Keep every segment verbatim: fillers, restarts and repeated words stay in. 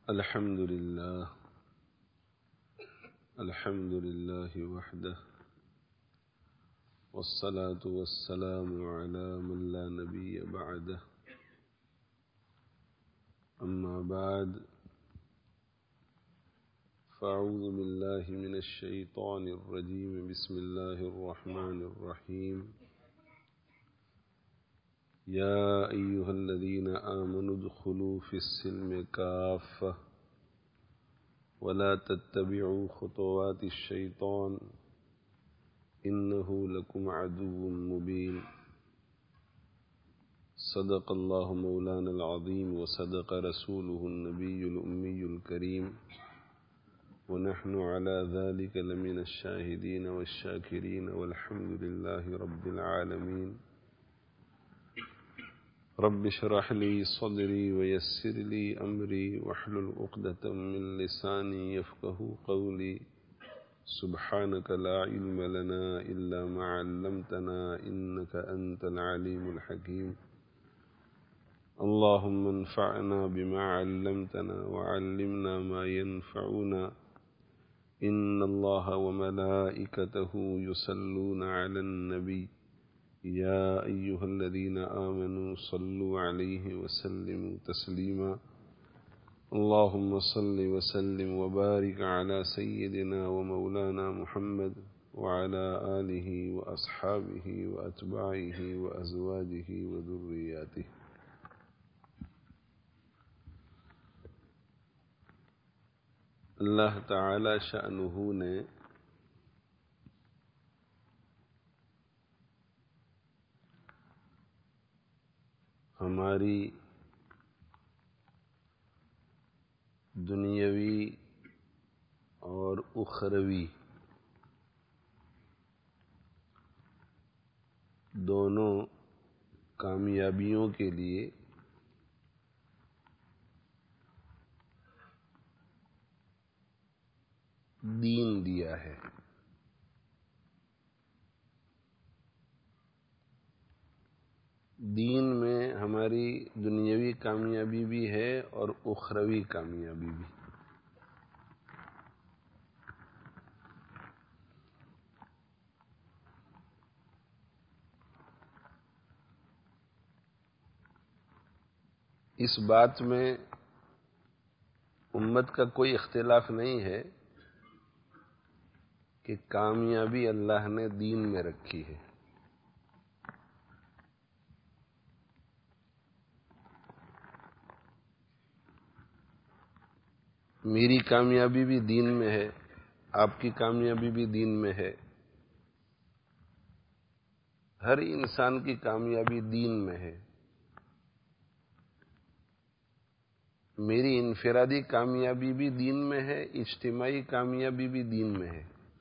الحمد لله الحمد لله وحده والصلاة والسلام على من لا نبي بعده أما بعد فأعوذ بالله من الشيطان الرجيم بسم الله الرحمن الرحيم يا أيها الذين آمنوا ادخلوا في السلم كافة ولا تتبعوا خطوات الشيطان إنه لكم عدو مبين صدق الله مولانا العظيم وصدق رسوله النبي الأمي الكريم ونحن على ذلك لمن الشاهدين والشاكرين والحمد لله رب العالمين رب اشرح لي صدري ويسر لي أمري واحلل عقدة من لساني يفقه قولي سبحانك لا علم لنا إلا ما علمتنا إنك أنت العليم الحكيم اللهم انفعنا بما علمتنا وعلمنا ما ينفعنا إن الله وملائكته يصلون على النبي يا أيها الذين آمنوا صلوا عليه وسلموا تسليما اللهم صل وسلم وبارك على سيدنا ومولانا محمد وعلى آله وأصحابه وأتباعه وأزواجه وذرياته. اللہ تعالی شأنہ نے ہماری دنیاوی اور اخروی دونوں کامیابیوں کے لیے دین دیا ہے. دین میں ہماری دنیاوی کامیابی بھی ہے اور اخروی کامیابی بھی. اس بات میں امت کا کوئی اختلاف نہیں ہے کہ کامیابی اللہ نے دین میں رکھی ہے. میری کامیابی بھی دین میں ہے، آپ کی کامیابی بھی دین میں ہے، ہر انسان کی کامیابی دین میں ہے. میری انفرادی کامیابی بھی دین میں ہے، اجتماعی کامیابی بھی دین میں ہے،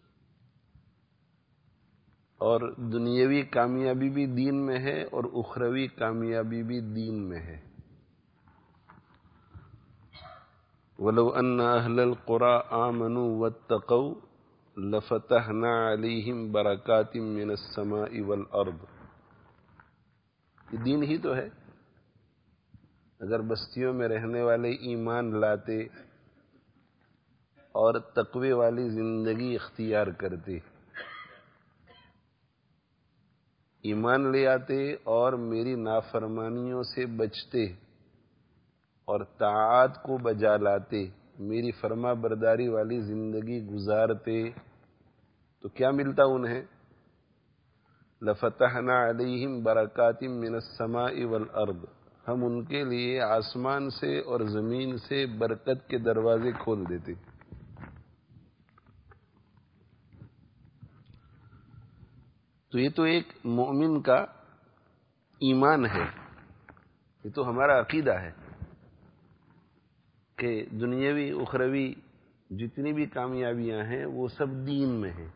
اور دنیاوی کامیابی بھی دین میں ہے اور اخروی کامیابی بھی دین میں ہے. وَلَوْ أَنَّ أَهْلَ الْقُرَىٰ آمَنُوا وَاتَّقَوْا لَفَتَحْنَا عَلَيْهِمْ بَرَكَاتٍ مِّنَ السَّمَاءِ وَالْأَرْضِ. یہ دین ہی تو ہے. اگر بستیوں میں رہنے والے ایمان لاتے اور تقوی والی زندگی اختیار کرتے، ایمان لے آتے اور میری نافرمانیوں سے بچتے اور طاعات کو بجا لاتے، میری فرما برداری والی زندگی گزارتے، تو کیا ملتا انہیں؟ لَفَتَحْنَا عَلَيْهِمْ بَرَكَاتٍ مِّنَ السَّمَاءِ وَالْأَرْضِ. ہم ان کے لیے آسمان سے اور زمین سے برکت کے دروازے کھول دیتے. تو یہ تو ایک مومن کا ایمان ہے، یہ تو ہمارا عقیدہ ہے کہ دنیاوی اخروی جتنی بھی کامیابیاں ہیں وہ سب دین میں ہیں.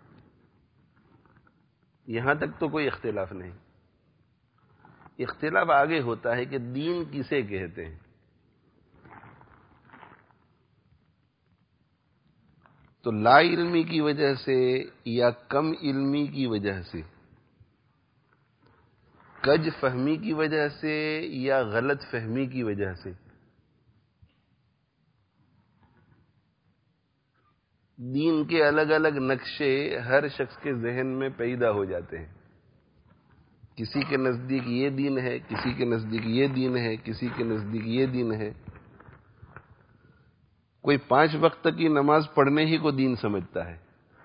یہاں تک تو کوئی اختلاف نہیں. اختلاف آگے ہوتا ہے کہ دین کسے کہتے ہیں. تو لا علمی کی وجہ سے یا کم علمی کی وجہ سے، کج فہمی کی وجہ سے یا غلط فہمی کی وجہ سے دین کے الگ الگ نقشے ہر شخص کے ذہن میں پیدا ہو جاتے ہیں. کسی کے نزدیک یہ دین ہے، کسی کے نزدیک یہ دین ہے، کسی کے نزدیک یہ دین ہے. کوئی پانچ وقت کی نماز پڑھنے ہی کو دین سمجھتا ہے،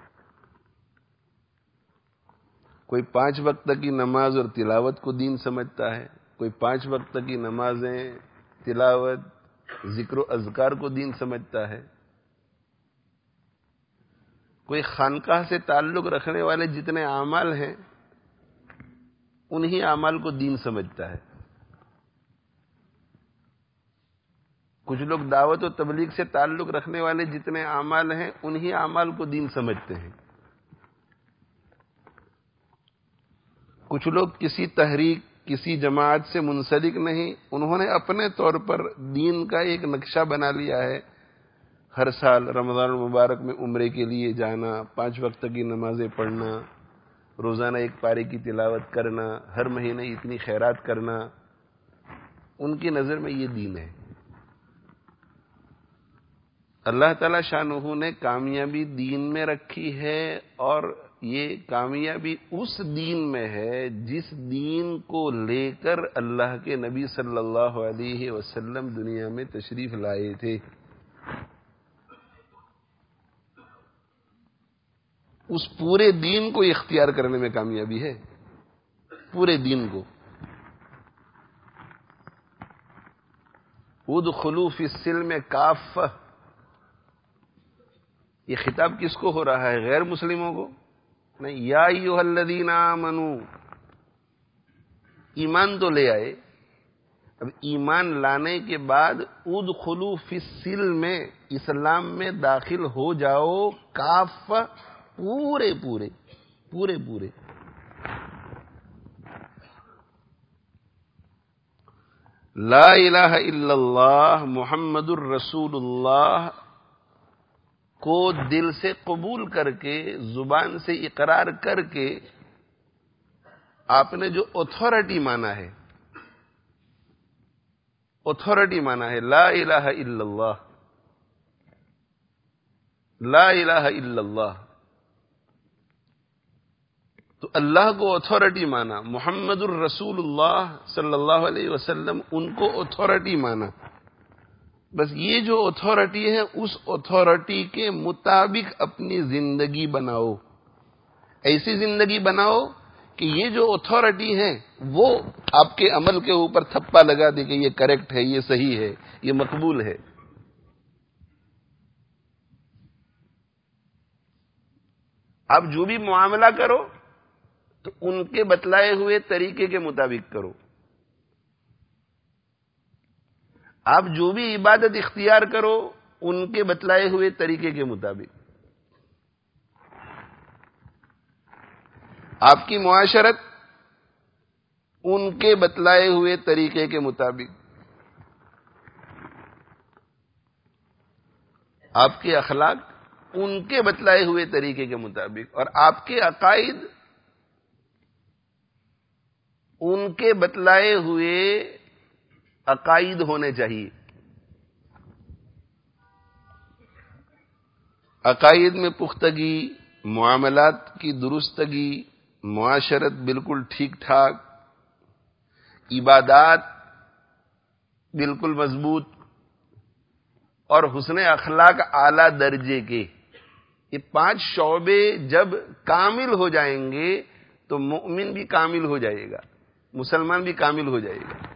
کوئی پانچ وقت کی نماز اور تلاوت کو دین سمجھتا ہے، کوئی پانچ وقت کی نمازیں، تلاوت، ذکر و اذکار کو دین سمجھتا ہے. کوئی خانقاہ سے تعلق رکھنے والے جتنے اعمال ہیں انہی اعمال کو دین سمجھتا ہے. کچھ لوگ دعوت و تبلیغ سے تعلق رکھنے والے جتنے اعمال ہیں انہی اعمال کو دین سمجھتے ہیں. کچھ لوگ کسی تحریک، کسی جماعت سے منسلک نہیں، انہوں نے اپنے طور پر دین کا ایک نقشہ بنا لیا ہے. ہر سال رمضان المبارک میں عمرے کے لیے جانا، پانچ وقت کی نمازیں پڑھنا، روزانہ ایک پارے کی تلاوت کرنا، ہر مہینے اتنی خیرات کرنا، ان کی نظر میں یہ دین ہے. اللہ تعالی شانہ نے کامیابی دین میں رکھی ہے، اور یہ کامیابی اس دین میں ہے جس دین کو لے کر اللہ کے نبی صلی اللہ علیہ وسلم دنیا میں تشریف لائے تھے. اس پورے دین کو اختیار کرنے میں کامیابی ہے، پورے دین کو. ادخلوا فی السلم کافہ، یہ خطاب کس کو ہو رہا ہے؟ غیر مسلموں کو نہیں. یا ایھا الذین آمنوا، ایمان تو لے آئے، اب ایمان لانے کے بعد ادخلوا فی السلم، اسلام میں داخل ہو جاؤ، کافہ، پورے پورے پورے پورے. لا الہ الا اللہ محمد الرسول اللہ کو دل سے قبول کر کے، زبان سے اقرار کر کے، آپ نے جو اتھارٹی مانا ہے، اتھارٹی مانا ہے لا الہ الا اللہ، لا الہ الا اللہ، تو اللہ کو اتھارٹی مانا، محمد الرسول اللہ صلی اللہ علیہ وسلم ان کو اتھارٹی مانا. بس یہ جو اتھارٹی ہے اس اتھارٹی کے مطابق اپنی زندگی بناؤ. ایسی زندگی بناؤ کہ یہ جو اتھارٹی ہے وہ آپ کے عمل کے اوپر تھپا لگا دے کہ یہ کریکٹ ہے، یہ صحیح ہے، یہ مقبول ہے. آپ جو بھی معاملہ کرو تو ان کے بتلائے ہوئے طریقے کے مطابق کرو. آپ جو بھی عبادت اختیار کرو ان کے بتلائے ہوئے طریقے کے مطابق. آپ کی معاشرت ان کے بتلائے ہوئے طریقے کے مطابق. آپ کے اخلاق ان کے بتلائے ہوئے طریقے کے مطابق، اور آپ کے عقائد ان کے بتلائے ہوئے عقائد ہونے چاہیے. عقائد میں پختگی، معاملات کی درستگی، معاشرت بالکل ٹھیک ٹھاک، عبادات بالکل مضبوط، اور حسن اخلاق اعلی درجے کے. یہ پانچ شعبے جب کامل ہو جائیں گے تو مومن بھی کامل ہو جائے گا، مسلمان بھی کامل ہو جائے گا.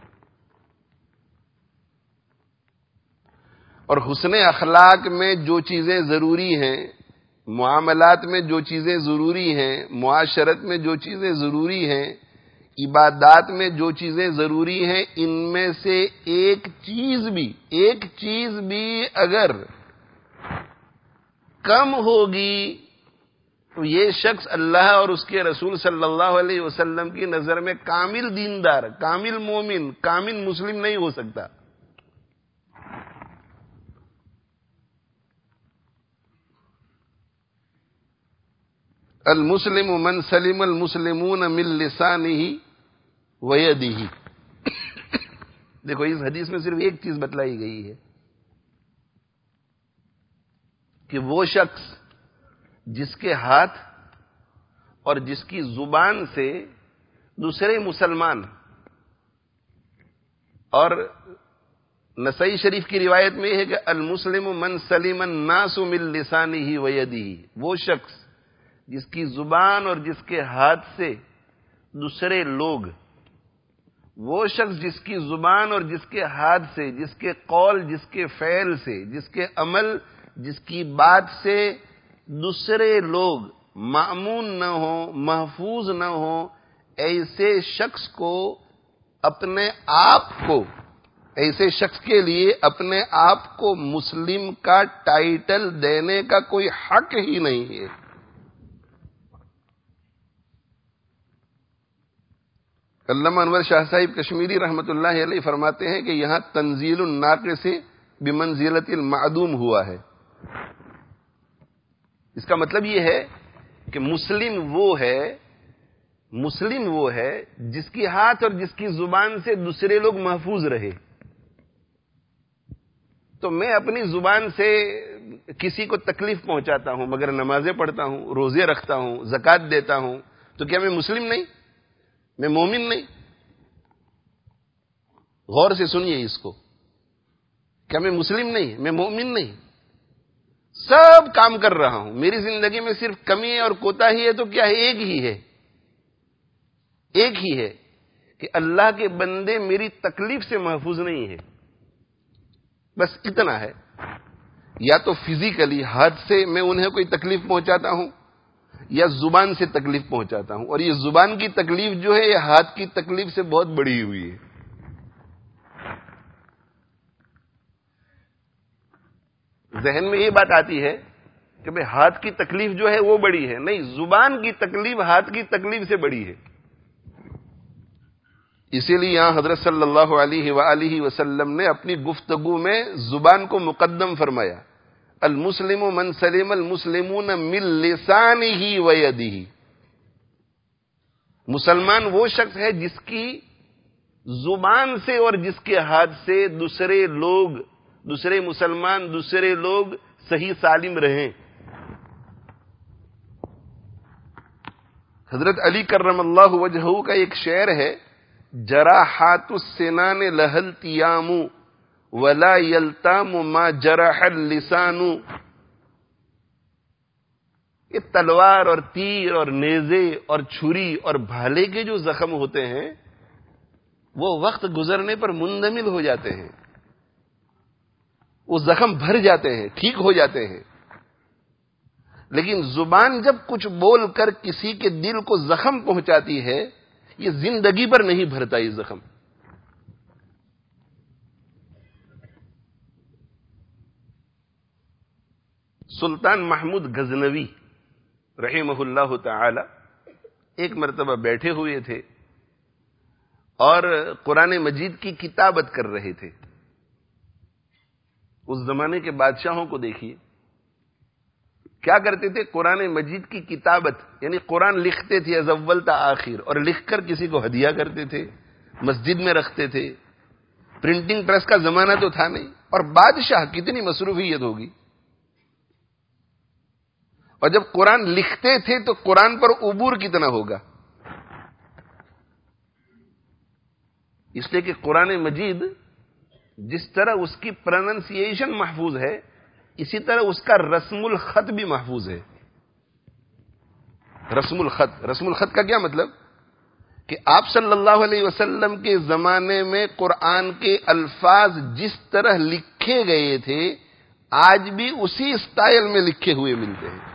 اور حسن اخلاق میں جو چیزیں ضروری ہیں، معاملات میں جو چیزیں ضروری ہیں، معاشرت میں جو چیزیں ضروری ہیں، عبادات میں جو چیزیں ضروری ہیں، ان میں سے ایک چیز بھی ایک چیز بھی اگر کم ہوگی تو یہ شخص اللہ اور اس کے رسول صلی اللہ علیہ وسلم کی نظر میں کامل دیندار، کامل مومن، کامل مسلم نہیں ہو سکتا. المسلم من سلم المسلمون من لسانه ویدہ. دیکھو اس حدیث میں صرف ایک چیز بتلائی گئی ہے کہ وہ شخص جس کے ہاتھ اور جس کی زبان سے دوسرے مسلمان، اور نسائی شریف کی روایت میں یہ ہے کہ المسلم من سلم الناس من لسانہ و یدہ، وہ شخص جس کی زبان اور جس کے ہاتھ سے دوسرے لوگ، وہ شخص جس کی زبان اور جس کے ہاتھ سے، جس کے قول، جس کے فعل سے، جس کے عمل، جس کی بات سے دوسرے لوگ مأمون نہ ہوں، محفوظ نہ ہوں، ایسے شخص کو اپنے آپ کو ایسے شخص کے لیے اپنے آپ کو مسلم کا ٹائٹل دینے کا کوئی حق ہی نہیں ہے۔ علامہ انور شاہ صاحب کشمیری رحمت اللہ علیہ فرماتے ہیں کہ یہاں تنزیل الناقص بمنزلۃ المعدوم ہوا ہے۔ اس کا مطلب یہ ہے کہ مسلم وہ ہے مسلم وہ ہے جس کی ہاتھ اور جس کی زبان سے دوسرے لوگ محفوظ رہے۔ تو میں اپنی زبان سے کسی کو تکلیف پہنچاتا ہوں مگر نمازیں پڑھتا ہوں، روزے رکھتا ہوں، زکوٰۃ دیتا ہوں، تو کیا میں مسلم نہیں؟ میں مومن نہیں؟ غور سے سنیے اس کو، کیا میں مسلم نہیں؟ میں مومن نہیں؟ سب کام کر رہا ہوں، میری زندگی میں صرف کمی اور کوتاہی ہے تو کیا ہے؟ ایک ہی ہے ایک ہی ہے کہ اللہ کے بندے میری تکلیف سے محفوظ نہیں ہے، بس اتنا ہے۔ یا تو فزیکلی ہاتھ سے میں انہیں کوئی تکلیف پہنچاتا ہوں یا زبان سے تکلیف پہنچاتا ہوں، اور یہ زبان کی تکلیف جو ہے یہ ہاتھ کی تکلیف سے بہت بڑی ہوئی ہے۔ ذہن میں یہ بات آتی ہے کہ بھئی ہاتھ کی تکلیف جو ہے وہ بڑی ہے، نہیں، زبان کی تکلیف ہاتھ کی تکلیف سے بڑی ہے۔ اسی لیے یہاں حضرت صلی اللہ علیہ وآلہ وسلم نے اپنی گفتگو میں زبان کو مقدم فرمایا، المسلم من سلم المسلمون من لسانہ و یدہ، مسلمان وہ شخص ہے جس کی زبان سے اور جس کے ہاتھ سے دوسرے لوگ، دوسرے مسلمان، دوسرے لوگ صحیح سالم رہیں۔ حضرت علی کرم اللہ وجہہ کا ایک شعر ہے، جراحات السنان لہل تیام ولا یلتام ما جرح اللسان، یہ تلوار اور تیر اور نیزے اور چھری اور بھالے کے جو زخم ہوتے ہیں وہ وقت گزرنے پر مندمل ہو جاتے ہیں، وہ زخم بھر جاتے ہیں، ٹھیک ہو جاتے ہیں، لیکن زبان جب کچھ بول کر کسی کے دل کو زخم پہنچاتی ہے یہ زندگی پر نہیں بھرتا یہ زخم۔ سلطان محمود غزنوی رحمہ اللہ تعالی ایک مرتبہ بیٹھے ہوئے تھے اور قرآن مجید کی کتابت کر رہے تھے۔ اس زمانے کے بادشاہوں کو دیکھیے کیا کرتے تھے، قرآن مجید کی کتابت یعنی قرآن لکھتے تھے از اول تا آخر، اور لکھ کر کسی کو ہدیہ کرتے تھے، مسجد میں رکھتے تھے۔ پرنٹنگ پریس کا زمانہ تو تھا نہیں، اور بادشاہ کتنی مصروفیت ہوگی، اور جب قرآن لکھتے تھے تو قرآن پر عبور کتنا ہوگا۔ اس لیے کہ قرآن مجید جس طرح اس کی پروننسیشن محفوظ ہے اسی طرح اس کا رسم الخط بھی محفوظ ہے۔ رسم الخط رسم الخط کا کیا مطلب؟ کہ آپ صلی اللہ علیہ وسلم کے زمانے میں قرآن کے الفاظ جس طرح لکھے گئے تھے آج بھی اسی اسٹائل میں لکھے ہوئے ملتے ہیں۔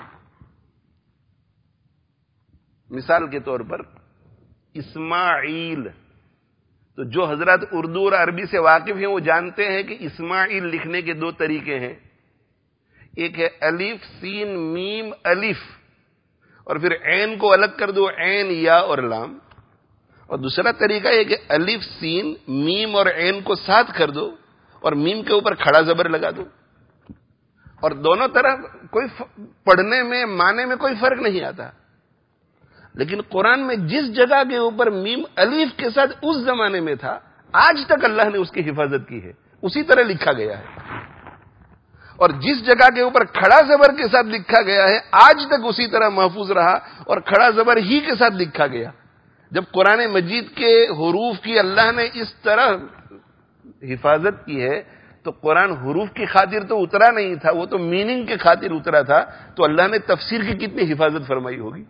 مثال کے طور پر اسماعیل، تو جو حضرات اردو اور عربی سے واقف ہیں وہ جانتے ہیں کہ اسماعیل لکھنے کے دو طریقے ہیں، ایک ہے الف سین میم الف اور پھر عین کو الگ کر دو، عین یا اور لام، اور دوسرا طریقہ ہے کہ الف سین میم اور عین کو ساتھ کر دو اور میم کے اوپر کھڑا زبر لگا دو، اور دونوں طرح کوئی پڑھنے میں معنی میں کوئی فرق نہیں آتا، لیکن قرآن میں جس جگہ کے اوپر میم الف کے ساتھ اس زمانے میں تھا آج تک اللہ نے اس کی حفاظت کی ہے، اسی طرح لکھا گیا ہے۔ اور جس جگہ کے اوپر کھڑا زبر کے ساتھ لکھا گیا ہے آج تک اسی طرح محفوظ رہا اور کھڑا زبر ہی کے ساتھ لکھا گیا. جب قرآن مجید کے حروف کی اللہ نے اس طرح حفاظت کی ہے تو قرآن حروف کی خاطر تو اترا نہیں تھا، وہ تو میننگ کی خاطر اترا تھا، تو اللہ نے تفسیر کی کتنی حفاظت فرمائی ہوگی.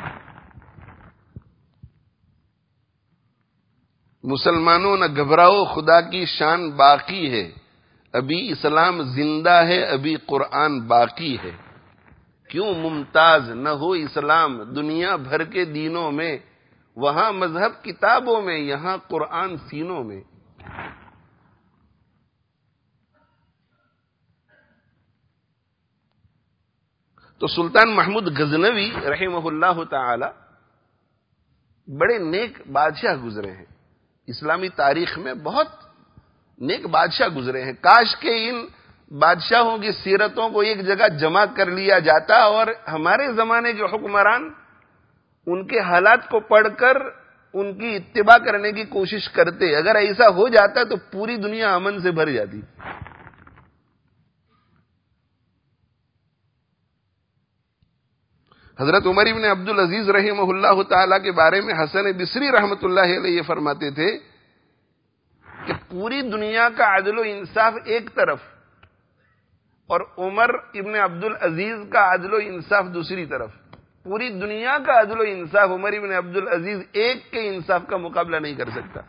مسلمانوں نہ گھبراؤ، خدا کی شان باقی ہے، ابھی اسلام زندہ ہے، ابھی قرآن باقی ہے. کیوں ممتاز نہ ہو اسلام دنیا بھر کے دینوں میں، وہاں مذہب کتابوں میں، یہاں قرآن سینوں میں. تو سلطان محمود غزنوی رحمہ اللہ تعالی بڑے نیک بادشاہ گزرے ہیں، اسلامی تاریخ میں بہت نیک بادشاہ گزرے ہیں. کاش کہ ان بادشاہوں کی سیرتوں کو ایک جگہ جمع کر لیا جاتا اور ہمارے زمانے کے حکمران ان کے حالات کو پڑھ کر ان کی اتباع کرنے کی کوشش کرتے. اگر ایسا ہو جاتا تو پوری دنیا امن سے بھر جاتی. حضرت عمر ابن عبد العزیز رحمہ اللہ تعالی کے بارے میں حسن بصری رحمۃ اللہ علیہ یہ فرماتے تھے کہ پوری دنیا کا عدل و انصاف ایک طرف اور عمر ابن عبد العزیز کا عدل و انصاف دوسری طرف. پوری دنیا کا عدل و انصاف عمر ابن عبد العزیز ایک کے انصاف کا مقابلہ نہیں کر سکتا.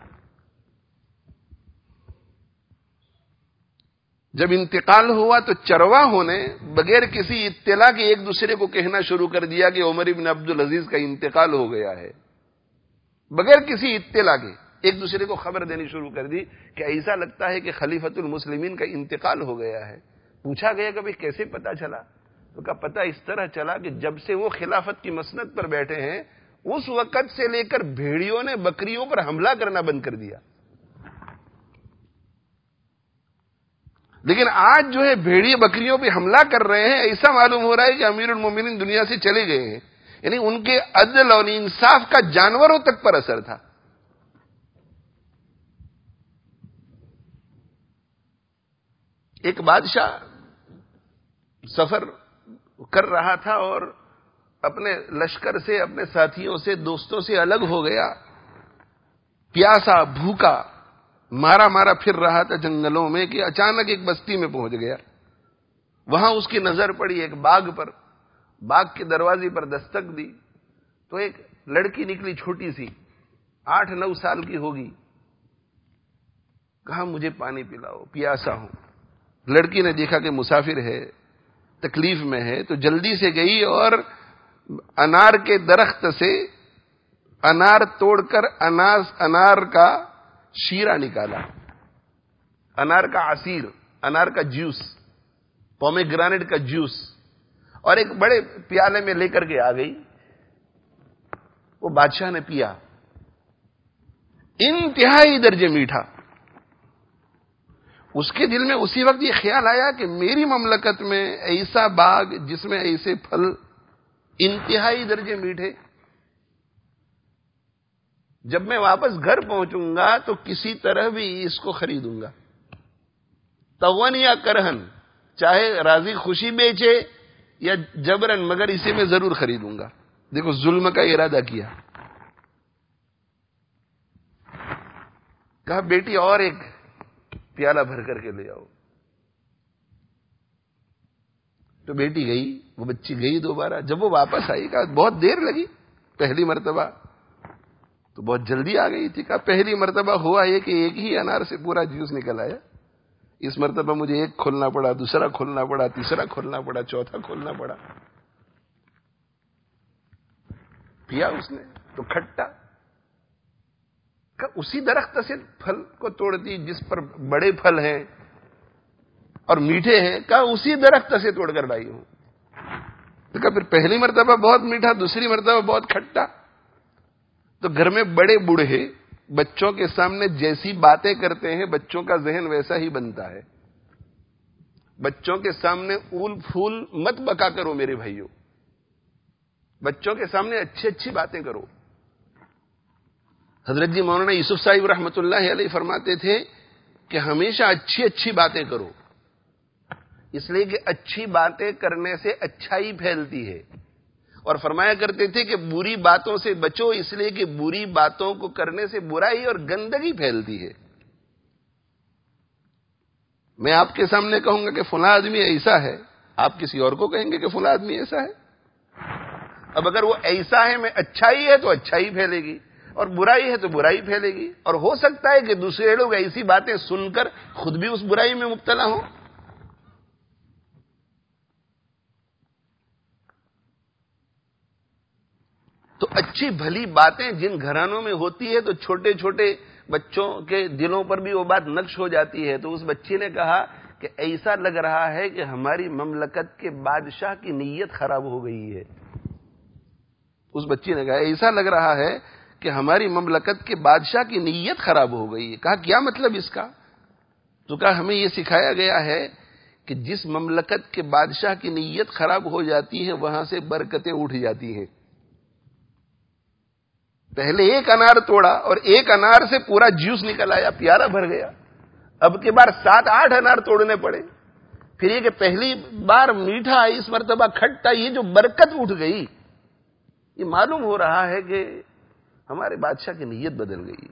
جب انتقال ہوا تو چرواہوں نے بغیر کسی اطلاع کے ایک دوسرے کو کہنا شروع کر دیا کہ عمر ابن عبد العزیز کا انتقال ہو گیا ہے. بغیر کسی اطلاع کے ایک دوسرے کو خبر دینی شروع کر دی کہ ایسا لگتا ہے کہ خلیفۃ المسلمین کا انتقال ہو گیا ہے. پوچھا گیا کہ بھئی کیسے پتا چلا؟ تو کہا پتہ اس طرح چلا کہ جب سے وہ خلافت کی مسند پر بیٹھے ہیں اس وقت سے لے کر بھیڑیوں نے بکریوں پر حملہ کرنا بند کر دیا. لیکن آج جو ہے بھیڑیے بکریوں پہ حملہ کر رہے ہیں، ایسا معلوم ہو رہا ہے کہ امیر المومنین دنیا سے چلے گئے ہیں. یعنی ان کے عدل اور انصاف کا جانوروں تک پر اثر تھا. ایک بادشاہ سفر کر رہا تھا اور اپنے لشکر سے، اپنے ساتھیوں سے، دوستوں سے الگ ہو گیا. پیاسا، بھوکا، مارا مارا پھر رہا تھا جنگلوں میں کہ اچانک ایک بستی میں پہنچ گیا. وہاں اس کی نظر پڑی ایک باغ پر. باغ کے دروازے پر دستک دی تو ایک لڑکی نکلی چھوٹی سی، آٹھ نو سال کی ہوگی. کہا مجھے پانی پلاؤ، پیاسا ہوں. لڑکی نے دیکھا کہ مسافر ہے، تکلیف میں ہے، تو جلدی سے گئی اور انار کے درخت سے انار توڑ کر اناس انار کا شیرہ نکالا، انار کا عصیر، انار کا جوس، پومی گرانیٹ کا جوس، اور ایک بڑے پیالے میں لے کر کے آ گئی. وہ بادشاہ نے پیا، انتہائی درجے میٹھا. اس کے دل میں اسی وقت یہ خیال آیا کہ میری مملکت میں ایسا باغ جس میں ایسے پھل انتہائی درجے میٹھے، جب میں واپس گھر پہنچوں گا تو کسی طرح بھی اس کو خریدوں گا، تون یا کرہن، چاہے راضی خوشی بیچے یا جبرن، مگر اسے میں ضرور خریدوں گا. دیکھو ظلم کا ارادہ کیا. کہا بیٹی اور ایک پیالہ بھر کر کے لے آؤ. تو بیٹی گئی، وہ بچی گئی دوبارہ. جب وہ واپس آئی کہا بہت دیر لگی، پہلی مرتبہ تو بہت جلدی آ گئی تھی. کہا پہلی مرتبہ ہوا یہ کہ ایک ہی انار سے پورا جوس نکل آیا، اس مرتبہ مجھے ایک کھولنا پڑا، دوسرا کھولنا پڑا، تیسرا کھولنا پڑا، چوتھا کھولنا پڑا. پیا اس نے تو کھٹا. اسی درخت سے پھل کو توڑتی جس پر بڑے پھل ہیں اور میٹھے ہیں. کہا اسی درخت سے توڑ کر لائی ہوں. تو کہا پھر پہلی مرتبہ بہت میٹھا، دوسری مرتبہ بہت کھٹا. تو گھر میں بڑے بوڑھے بچوں کے سامنے جیسی باتیں کرتے ہیں بچوں کا ذہن ویسا ہی بنتا ہے. بچوں کے سامنے اول پھول مت بکا کرو میرے بھائیوں، بچوں کے سامنے اچھی اچھی باتیں کرو. حضرت جی مولانا یوسف صاحب رحمۃ اللہ علیہ فرماتے تھے کہ ہمیشہ اچھی اچھی باتیں کرو. اس لیے کہ اچھی باتیں کرنے سے اچھائی پھیلتی ہے، اور فرمایا کرتے تھے کہ بری باتوں سے بچو، اس لیے کہ بری باتوں کو کرنے سے برائی اور گندگی پھیلتی ہے۔ میں آپ کے سامنے کہوں گا کہ فلاں آدمی ایسا ہے، آپ کسی اور کو کہیں گے کہ فلاں آدمی ایسا ہے۔ اب اگر وہ ایسا ہے میں اچھائی ہے تو اچھائی پھیلے گی، اور برائی ہے تو برائی پھیلے گی، اور ہو سکتا ہے کہ دوسرے لوگ ایسی باتیں سن کر خود بھی اس برائی میں مبتلا ہوں۔ تو اچھی بھلی باتیں جن گھرانوں میں ہوتی ہے تو چھوٹے چھوٹے بچوں کے دلوں پر بھی وہ بات نقش ہو جاتی ہے۔ تو اس بچی نے کہا کہ ایسا لگ رہا ہے کہ ہماری مملکت کے بادشاہ کی نیت خراب ہو گئی ہے۔ اس بچی نے کہا ایسا لگ رہا ہے کہ ہماری مملکت کے بادشاہ کی نیت خراب ہو گئی ہے۔ کہا کیا مطلب اس کا؟ تو کہا ہمیں یہ سکھایا گیا ہے کہ جس مملکت کے بادشاہ کی نیت خراب ہو جاتی ہے وہاں سے برکتیں اٹھ جاتی ہیں۔ پہلے ایک انار توڑا اور ایک انار سے پورا جوس نکل آیا، پیارا بھر گیا۔ اب کے بار سات آٹھ انار توڑنے پڑے۔ پھر یہ کہ پہلی بار میٹھا، اس مرتبہ کھٹا، یہ جو برکت اٹھ گئی، یہ معلوم ہو رہا ہے کہ ہمارے بادشاہ کی نیت بدل گئی۔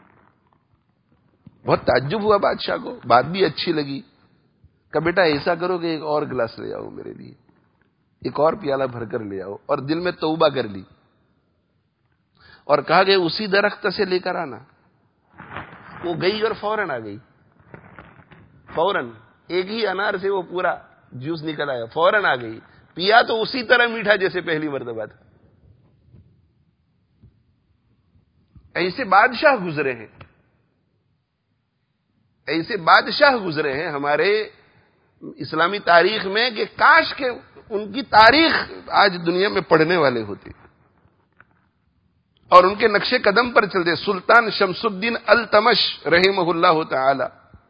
بہت تعجب ہوا بادشاہ کو، بات بھی اچھی لگی۔ کہ بیٹا ایسا کرو کہ ایک اور گلاس لے آؤ میرے لیے، ایک اور پیالہ بھر کر لے آؤ، اور دل میں توبہ کر لی، اور کہا کہ اسی درخت سے لے کر آنا۔ وہ گئی اور فوراً آ گئی، فوراً ایک ہی انار سے وہ پورا جوس نکل آیا، فوراً آ گئی، پیا تو اسی طرح میٹھا جیسے پہلی مرتبہ تھا۔ ایسے بادشاہ گزرے ہیں، ایسے بادشاہ گزرے ہیں ہمارے اسلامی تاریخ میں کہ کاش کہ ان کی تاریخ آج دنیا میں پڑھنے والے ہوتے اور ان کے نقش قدم پر چلتے۔ سلطان شمس الدین التمش رحمہ اللہ تعالی،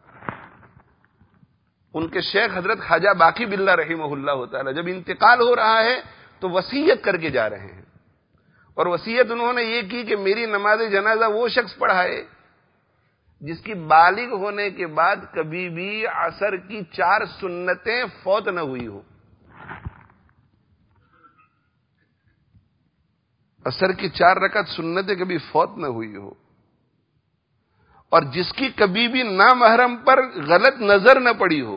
ان کے شیخ حضرت خواجہ باقی باللہ رحمہ اللہ تعالی جب انتقال ہو رہا ہے تو وصیت کر کے جا رہے ہیں، اور وصیت انہوں نے یہ کی کہ میری نماز جنازہ وہ شخص پڑھائے جس کی بالغ ہونے کے بعد کبھی بھی عصر کی چار سنتیں فوت نہ ہوئی ہو، عصر کی چار رکعت سنتیں کبھی فوت نہ ہوئی ہو، اور جس کی کبھی بھی نامحرم پر غلط نظر نہ پڑی ہو،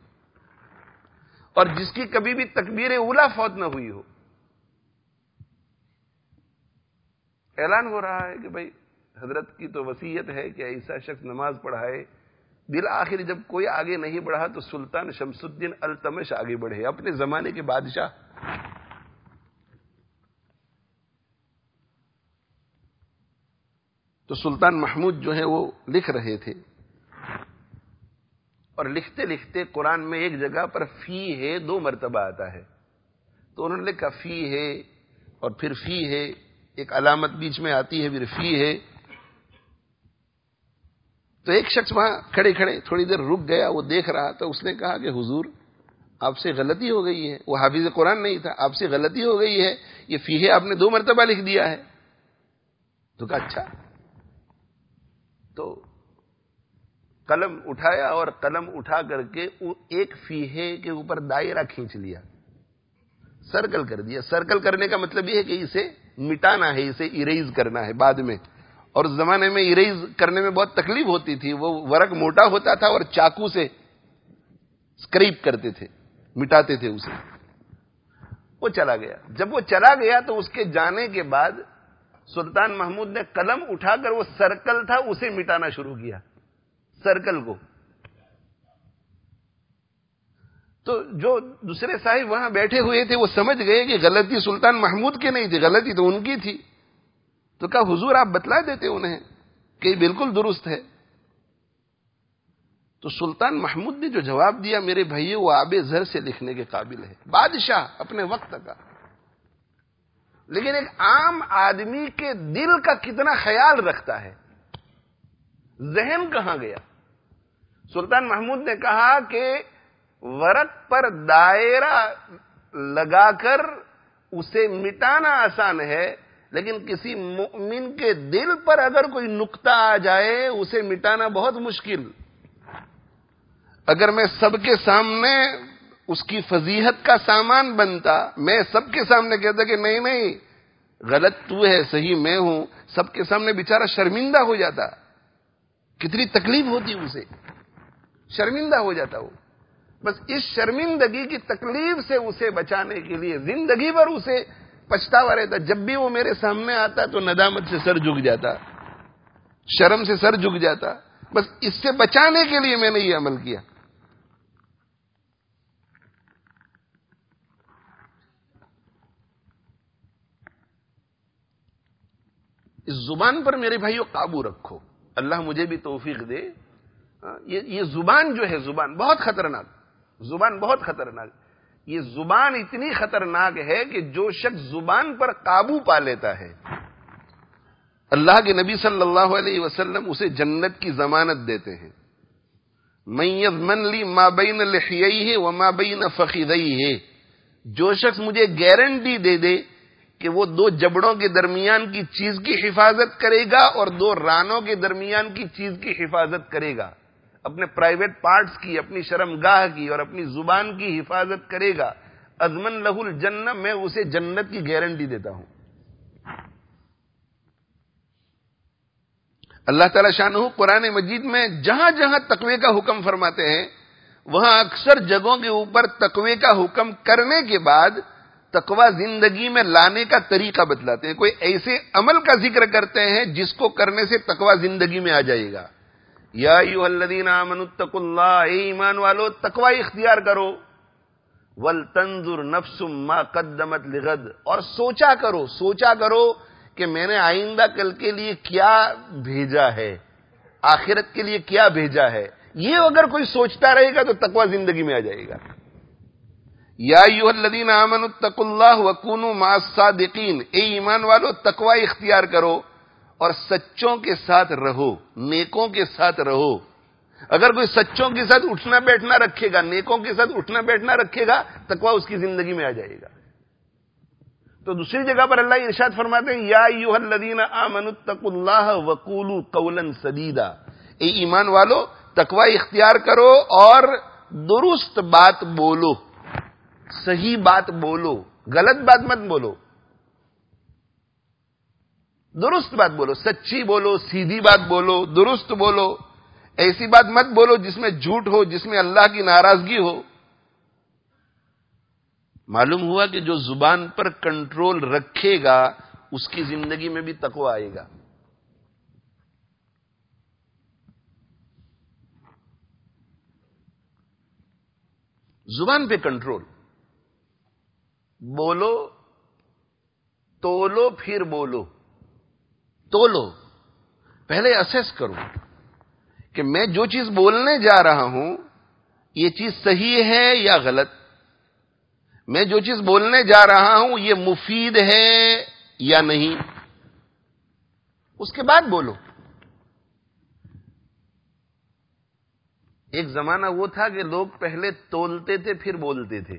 اور جس کی کبھی بھی تکبیر اولا فوت نہ ہوئی ہو۔ اعلان ہو رہا ہے کہ بھائی حضرت کی تو وصیت ہے کہ ایسا شخص نماز پڑھائے۔ بالآخر جب کوئی آگے نہیں بڑھا تو سلطان شمس الدین التمش آگے بڑھے، اپنے زمانے کے بادشاہ۔ تو سلطان محمود جو ہے وہ لکھ رہے تھے، اور لکھتے لکھتے قرآن میں ایک جگہ پر فی ہے دو مرتبہ آتا ہے، تو انہوں نے لکھا فی ہے، اور پھر فی ہے، ایک علامت بیچ میں آتی ہے، پھر فی ہے۔ تو ایک شخص وہاں کھڑے کھڑے تھوڑی دیر رک گیا، وہ دیکھ رہا تھا، اس نے کہا کہ حضور آپ سے غلطی ہو گئی ہے، وہ حافظ قرآن نہیں تھا، آپ سے غلطی ہو گئی ہے، یہ فی ہے آپ نے دو مرتبہ لکھ دیا ہے۔ تو کہا اچھا، تو قلم اٹھایا اور قلم اٹھا کر کے ایک فیہے کے اوپر دائرہ کھینچ لیا، سرکل کر دیا۔ سرکل کرنے کا مطلب یہ ہے کہ اسے مٹانا ہے، اسے اریز کرنا ہے بعد میں۔ اور اس زمانے میں اریز کرنے میں بہت تکلیف ہوتی تھی، وہ ورق موٹا ہوتا تھا اور چاقو سے اسکریپ کرتے تھے، مٹاتے تھے اسے۔ وہ چلا گیا، جب وہ چلا گیا تو اس کے جانے کے بعد سلطان محمود نے قلم اٹھا کر وہ سرکل تھا اسے مٹانا شروع کیا، سرکل کو۔ تو جو دوسرے صاحب وہاں بیٹھے ہوئے تھے وہ سمجھ گئے کہ غلطی سلطان محمود کی نہیں تھی، غلطی تو ان کی تھی۔ تو کہا حضور آپ بتلا دیتے انہیں کہ یہ بالکل درست ہے۔ تو سلطان محمود نے جو جواب دیا میرے بھائیو وہ آب زر سے لکھنے کے قابل ہے، بادشاہ اپنے وقت کا، لیکن ایک عام آدمی کے دل کا کتنا خیال رکھتا ہے، ذہن کہاں گیا۔ سلطان محمود نے کہا کہ ورق پر دائرہ لگا کر اسے مٹانا آسان ہے، لیکن کسی مومن کے دل پر اگر کوئی نقطہ آ جائے اسے مٹانا بہت مشکل۔ اگر میں سب کے سامنے اس کی فضیحت کا سامان بنتا، میں سب کے سامنے کہتا کہ نہیں نہیں غلط تو ہے، صحیح میں ہوں، سب کے سامنے بیچارہ شرمندہ ہو جاتا، کتنی تکلیف ہوتی اسے، شرمندہ ہو جاتا وہ. بس اس شرمندگی کی تکلیف سے اسے بچانے کے لیے زندگی بھر اسے پچھتاوا رہتا. جب بھی وہ میرے سامنے آتا تو ندامت سے سر جھک جاتا، شرم سے سر جھک جاتا. بس اس سے بچانے کے لیے میں نے یہ عمل کیا. اس زبان پر میرے بھائیو قابو رکھو، اللہ مجھے بھی توفیق دے. یہ یہ زبان جو ہے، زبان بہت خطرناک، زبان بہت خطرناک. یہ زبان اتنی خطرناک ہے کہ جو شخص زبان پر قابو پا لیتا ہے، اللہ کے نبی صلی اللہ علیہ وسلم اسے جنت کی ضمانت دیتے ہیں. من یضمن لی ما بین لحییہ وما بین فخذیہ، جو شخص مجھے گارنٹی دے دے کہ وہ دو جبڑوں کے درمیان کی چیز کی حفاظت کرے گا اور دو رانوں کے درمیان کی چیز کی حفاظت کرے گا، اپنے پرائیویٹ پارٹس کی، اپنی شرمگاہ کی اور اپنی زبان کی حفاظت کرے گا، اضمن لہ الجنہ، میں اسے جنت کی گارنٹی دیتا ہوں. اللہ تعالی شانہ قرآن مجید میں جہاں جہاں تقوی کا حکم فرماتے ہیں وہاں اکثر جگہوں کے اوپر تقوی کا حکم کرنے کے بعد تقوی زندگی میں لانے کا طریقہ بتلاتے ہیں. کوئی ایسے عمل کا ذکر کرتے ہیں جس کو کرنے سے تقوی زندگی میں آ جائے گا. یا ایھا الذین آمنوا اتقوا اللہ، اے ایمان والو تقوی اختیار کرو. ولتنظر نفس ما قدمت لغد، اور سوچا کرو سوچا کرو کہ میں نے آئندہ کل کے لیے کیا بھیجا ہے، آخرت کے لیے کیا بھیجا ہے. یہ اگر کوئی سوچتا رہے گا تو تقوی زندگی میں آ جائے گا. یا ایھا الذین آمنوا اتقوا اللہ وکونوا مع الصادقین، اے ایمان والو تقوی اختیار کرو اور سچوں کے ساتھ رہو، نیکوں کے ساتھ رہو. اگر کوئی سچوں کے ساتھ اٹھنا بیٹھنا رکھے گا، نیکوں کے ساتھ اٹھنا بیٹھنا رکھے گا، تقوی اس کی زندگی میں آ جائے گا. تو دوسری جگہ پر اللہ ارشاد فرماتے ہیں یا ایھا الذین آمنوا اتقوا اللہ وقولوا قولا سدیدا، اے ایمان والو تقوی اختیار کرو اور درست بات بولو، صحیح بات بولو، غلط بات مت بولو، درست بات بولو، سچی بولو، سیدھی بات بولو، درست بولو. ایسی بات مت بولو جس میں جھوٹ ہو، جس میں اللہ کی ناراضگی ہو. معلوم ہوا کہ جو زبان پر کنٹرول رکھے گا اس کی زندگی میں بھی تقوی آئے گا. زبان پہ کنٹرول، بولو، تولو پھر بولو. تولو، پہلے اسیس کرو کہ میں جو چیز بولنے جا رہا ہوں یہ چیز صحیح ہے یا غلط، میں جو چیز بولنے جا رہا ہوں یہ مفید ہے یا نہیں، اس کے بعد بولو. ایک زمانہ وہ تھا کہ لوگ پہلے تولتے تھے پھر بولتے تھے.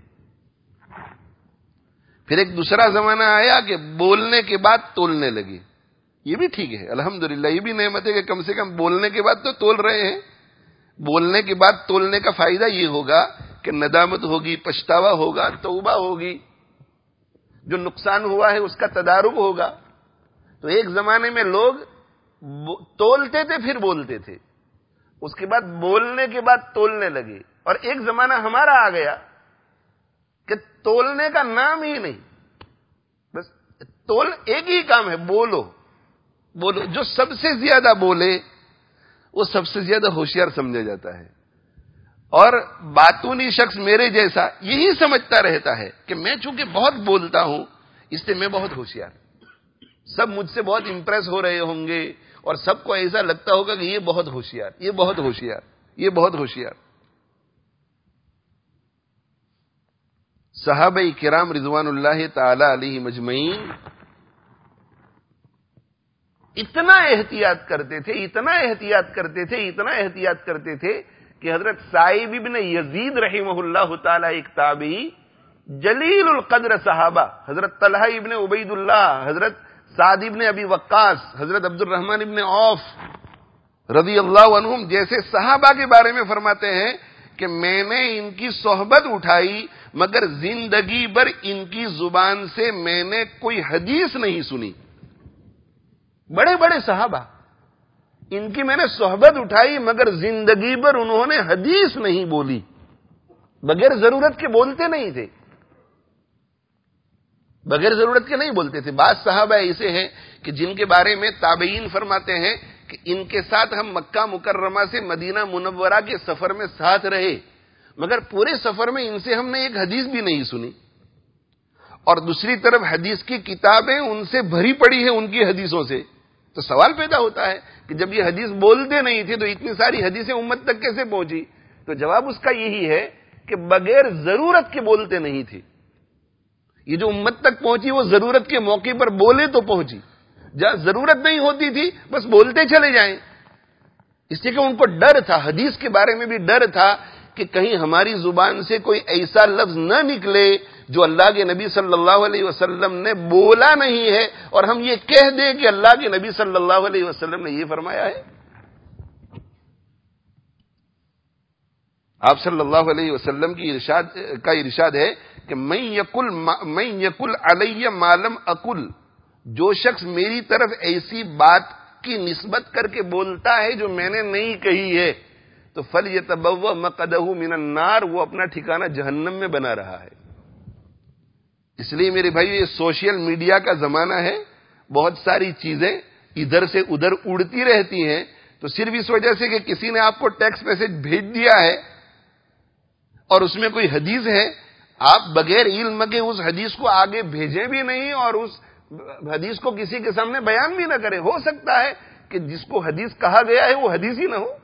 پھر ایک دوسرا زمانہ آیا کہ بولنے کے بعد تولنے لگے. یہ بھی ٹھیک ہے، الحمدللہ یہ بھی نعمت ہے کہ کم سے کم بولنے کے بعد تو تول رہے ہیں. بولنے کے بعد تولنے کا فائدہ یہ ہوگا کہ ندامت ہوگی، پچھتاوا ہوگا، توبہ ہوگی، جو نقصان ہوا ہے اس کا تدارک ہوگا. تو ایک زمانے میں لوگ تولتے تھے پھر بولتے تھے، اس کے بعد بولنے کے بعد تولنے لگے. اور ایک زمانہ ہمارا آ گیا کہ تولنے کا نام ہی نہیں، بس تول ایک ہی کام ہے، بولو بولو. جو سب سے زیادہ بولے وہ سب سے زیادہ ہوشیار سمجھا جاتا ہے. اور باتونی شخص میرے جیسا یہی سمجھتا رہتا ہے کہ میں چونکہ بہت بولتا ہوں اس لیے میں بہت ہوشیار. سب مجھ سے بہت امپریس ہو رہے ہوں گے اور سب کو ایسا لگتا ہوگا کہ یہ بہت ہوشیار، یہ بہت ہوشیار، یہ بہت ہوشیار. صحابہ کرام رضوان اللہ تعالی علیہ مجمعین اتنا احتیاط کرتے تھے، اتنا احتیاط کرتے تھے، اتنا احتیاط کرتے تھے کہ حضرت سعید ابن یزید رحمہ اللہ تعالی ایک تابعی جلیل القدر صحابہ، حضرت طلحہ ابن عبید اللہ، حضرت سعد ابن ابی وقاص، حضرت عبد الرحمن ابن عوف رضی اللہ عنہم جیسے صحابہ کے بارے میں فرماتے ہیں کہ میں نے ان کی صحبت اٹھائی مگر زندگی بھر ان کی زبان سے میں نے کوئی حدیث نہیں سنی. بڑے بڑے صحابہ، ان کی میں نے صحبت اٹھائی مگر زندگی بھر انہوں نے حدیث نہیں بولی. بغیر ضرورت کے بولتے نہیں تھے، بغیر ضرورت کے نہیں بولتے تھے. بعض صحابہ ایسے ہیں کہ جن کے بارے میں تابعین فرماتے ہیں کہ ان کے ساتھ ہم مکہ مکرمہ سے مدینہ منورہ کے سفر میں ساتھ رہے مگر پورے سفر میں ان سے ہم نے ایک حدیث بھی نہیں سنی. اور دوسری طرف حدیث کی کتابیں ان سے بھری پڑی ہیں ان کی حدیثوں سے. تو سوال پیدا ہوتا ہے کہ جب یہ حدیث بولتے نہیں تھے تو اتنی ساری حدیثیں امت تک کیسے پہنچی؟ تو جواب اس کا یہی ہے کہ بغیر ضرورت کے بولتے نہیں تھے. یہ جو امت تک پہنچی وہ ضرورت کے موقع پر بولے تو پہنچی. جہاں ضرورت نہیں ہوتی تھی بس بولتے چلے جائیں. اس لیے کہ ان کو ڈر تھا، حدیث کے بارے میں بھی ڈر تھا کہ کہیں ہماری زبان سے کوئی ایسا لفظ نہ نکلے جو اللہ کے نبی صلی اللہ علیہ وسلم نے بولا نہیں ہے اور ہم یہ کہہ دیں کہ اللہ کے نبی صلی اللہ علیہ وسلم نے یہ فرمایا ہے. آپ صلی اللہ علیہ وسلم کی ارشاد کا ارشاد ہے کہ میں یقل میں یقل علیہ معلم اقل، جو شخص میری طرف ایسی بات کی نسبت کر کے بولتا ہے جو میں نے نہیں کہی ہے تو فلیتبوأ مقعدہ من النار، وہ اپنا ٹھکانہ جہنم میں بنا رہا ہے. اس لیے میرے بھائی یہ سوشل میڈیا کا زمانہ ہے، بہت ساری چیزیں ادھر سے ادھر اڑتی رہتی ہیں. تو صرف اس وجہ سے کہ کسی نے آپ کو ٹیکسٹ میسج بھیج دیا ہے اور اس میں کوئی حدیث ہے، آپ بغیر علم کے اس حدیث کو آگے بھیجیں بھی نہیں اور اس حدیث کو کسی کے سامنے بیان بھی نہ کریں. ہو سکتا ہے کہ جس کو حدیث کہا گیا ہے وہ حدیث ہی نہ ہو.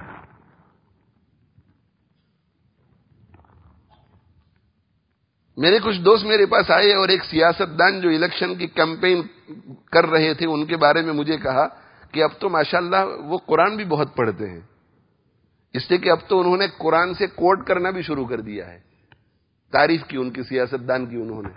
میرے کچھ دوست میرے پاس آئے اور ایک سیاستدان جو الیکشن کی کیمپین کر رہے تھے ان کے بارے میں مجھے کہا کہ اب تو ماشاءاللہ وہ قرآن بھی بہت پڑھتے ہیں، اس لیے کہ اب تو انہوں نے قرآن سے کوٹ کرنا بھی شروع کر دیا ہے. تعریف کی ان کی سیاستدان کی انہوں نے.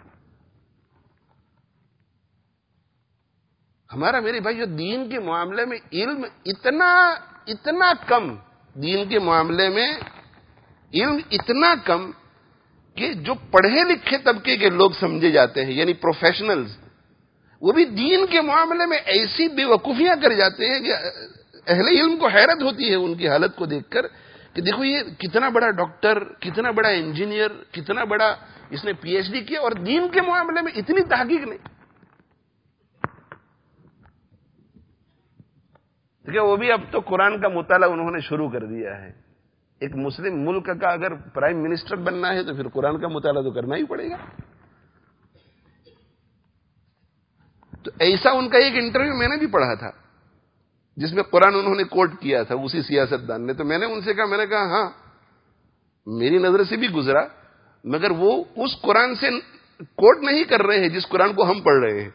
ہمارا میرے بھائی جو دین کے معاملے میں علم اتنا اتنا کم، دین کے معاملے میں علم اتنا کم کہ جو پڑھے لکھے طبقے کے لوگ سمجھے جاتے ہیں یعنی پروفیشنلز، وہ بھی دین کے معاملے میں ایسی بے وقوفیاں کر جاتے ہیں کہ اہل علم کو حیرت ہوتی ہے ان کی حالت کو دیکھ کر کہ دیکھو یہ کتنا بڑا ڈاکٹر، کتنا بڑا انجینئر، کتنا بڑا اس نے پی ایچ ڈی کیا اور دین کے معاملے میں اتنی تحقیق نہیں. دیکھیں وہ بھی اب تو قرآن کا مطالعہ انہوں نے شروع کر دیا ہے. ایک مسلم ملک کا اگر پرائم منسٹر بننا ہے تو پھر قرآن کا مطالعہ تو کرنا ہی پڑے گا. تو ایسا ان کا ایک انٹرویو میں نے بھی پڑھا تھا جس میں قرآن انہوں نے کوٹ کیا تھا اسی سیاستدان نے. تو میں نے ان سے کہا، میں نے کہا ہاں میری نظر سے بھی گزرا مگر وہ اس قرآن سے کوٹ نہیں کر رہے ہیں جس قرآن کو ہم پڑھ رہے ہیں.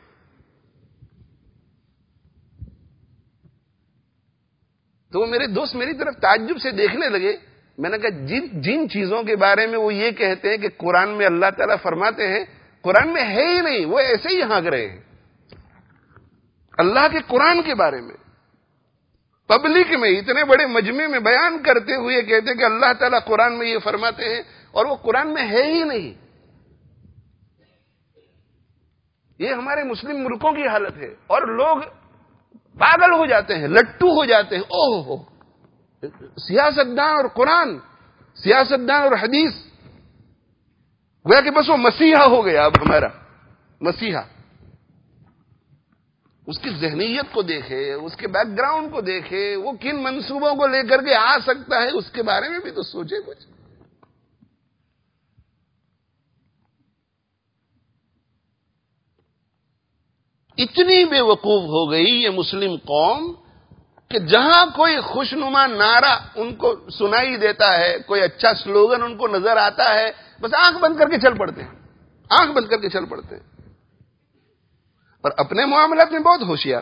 تو وہ میرے دوست میری طرف تعجب سے دیکھنے لگے. میں نے کہا جن جن چیزوں کے بارے میں وہ یہ کہتے ہیں کہ قرآن میں اللہ تعالیٰ فرماتے ہیں قرآن میں ہے ہی نہیں، وہ ایسے ہی ہانک رہے ہیں. اللہ کے قرآن کے بارے میں پبلک میں اتنے بڑے مجمع میں بیان کرتے ہوئے کہتے ہیں کہ اللہ تعالیٰ قرآن میں یہ فرماتے ہیں اور وہ قرآن میں ہے ہی نہیں. یہ ہمارے مسلم ملکوں کی حالت ہے اور لوگ پاگل ہو جاتے ہیں، لٹو ہو جاتے ہیں. اوہ ہو سیاستدان اور قرآن، سیاستدان اور حدیث، گویا کہ بس وہ مسیحا ہو گیا اب ہمارا مسیحا. اس کی ذہنیت کو دیکھے، اس کے بیک گراؤنڈ کو دیکھے، وہ کن منصوبوں کو لے کر کے آ سکتا ہے اس کے بارے میں بھی تو سوچے کچھ. اتنی بے وقوف ہو گئی یہ مسلم قوم کہ جہاں کوئی خوشنما نعرہ ان کو سنائی دیتا ہے، کوئی اچھا سلوگن ان کو نظر آتا ہے، بس آنکھ بند کر کے چل پڑتے ہیں، آنکھ بند کر کے چل پڑتے ہیں. اور اپنے معاملات میں بہت ہوشیار.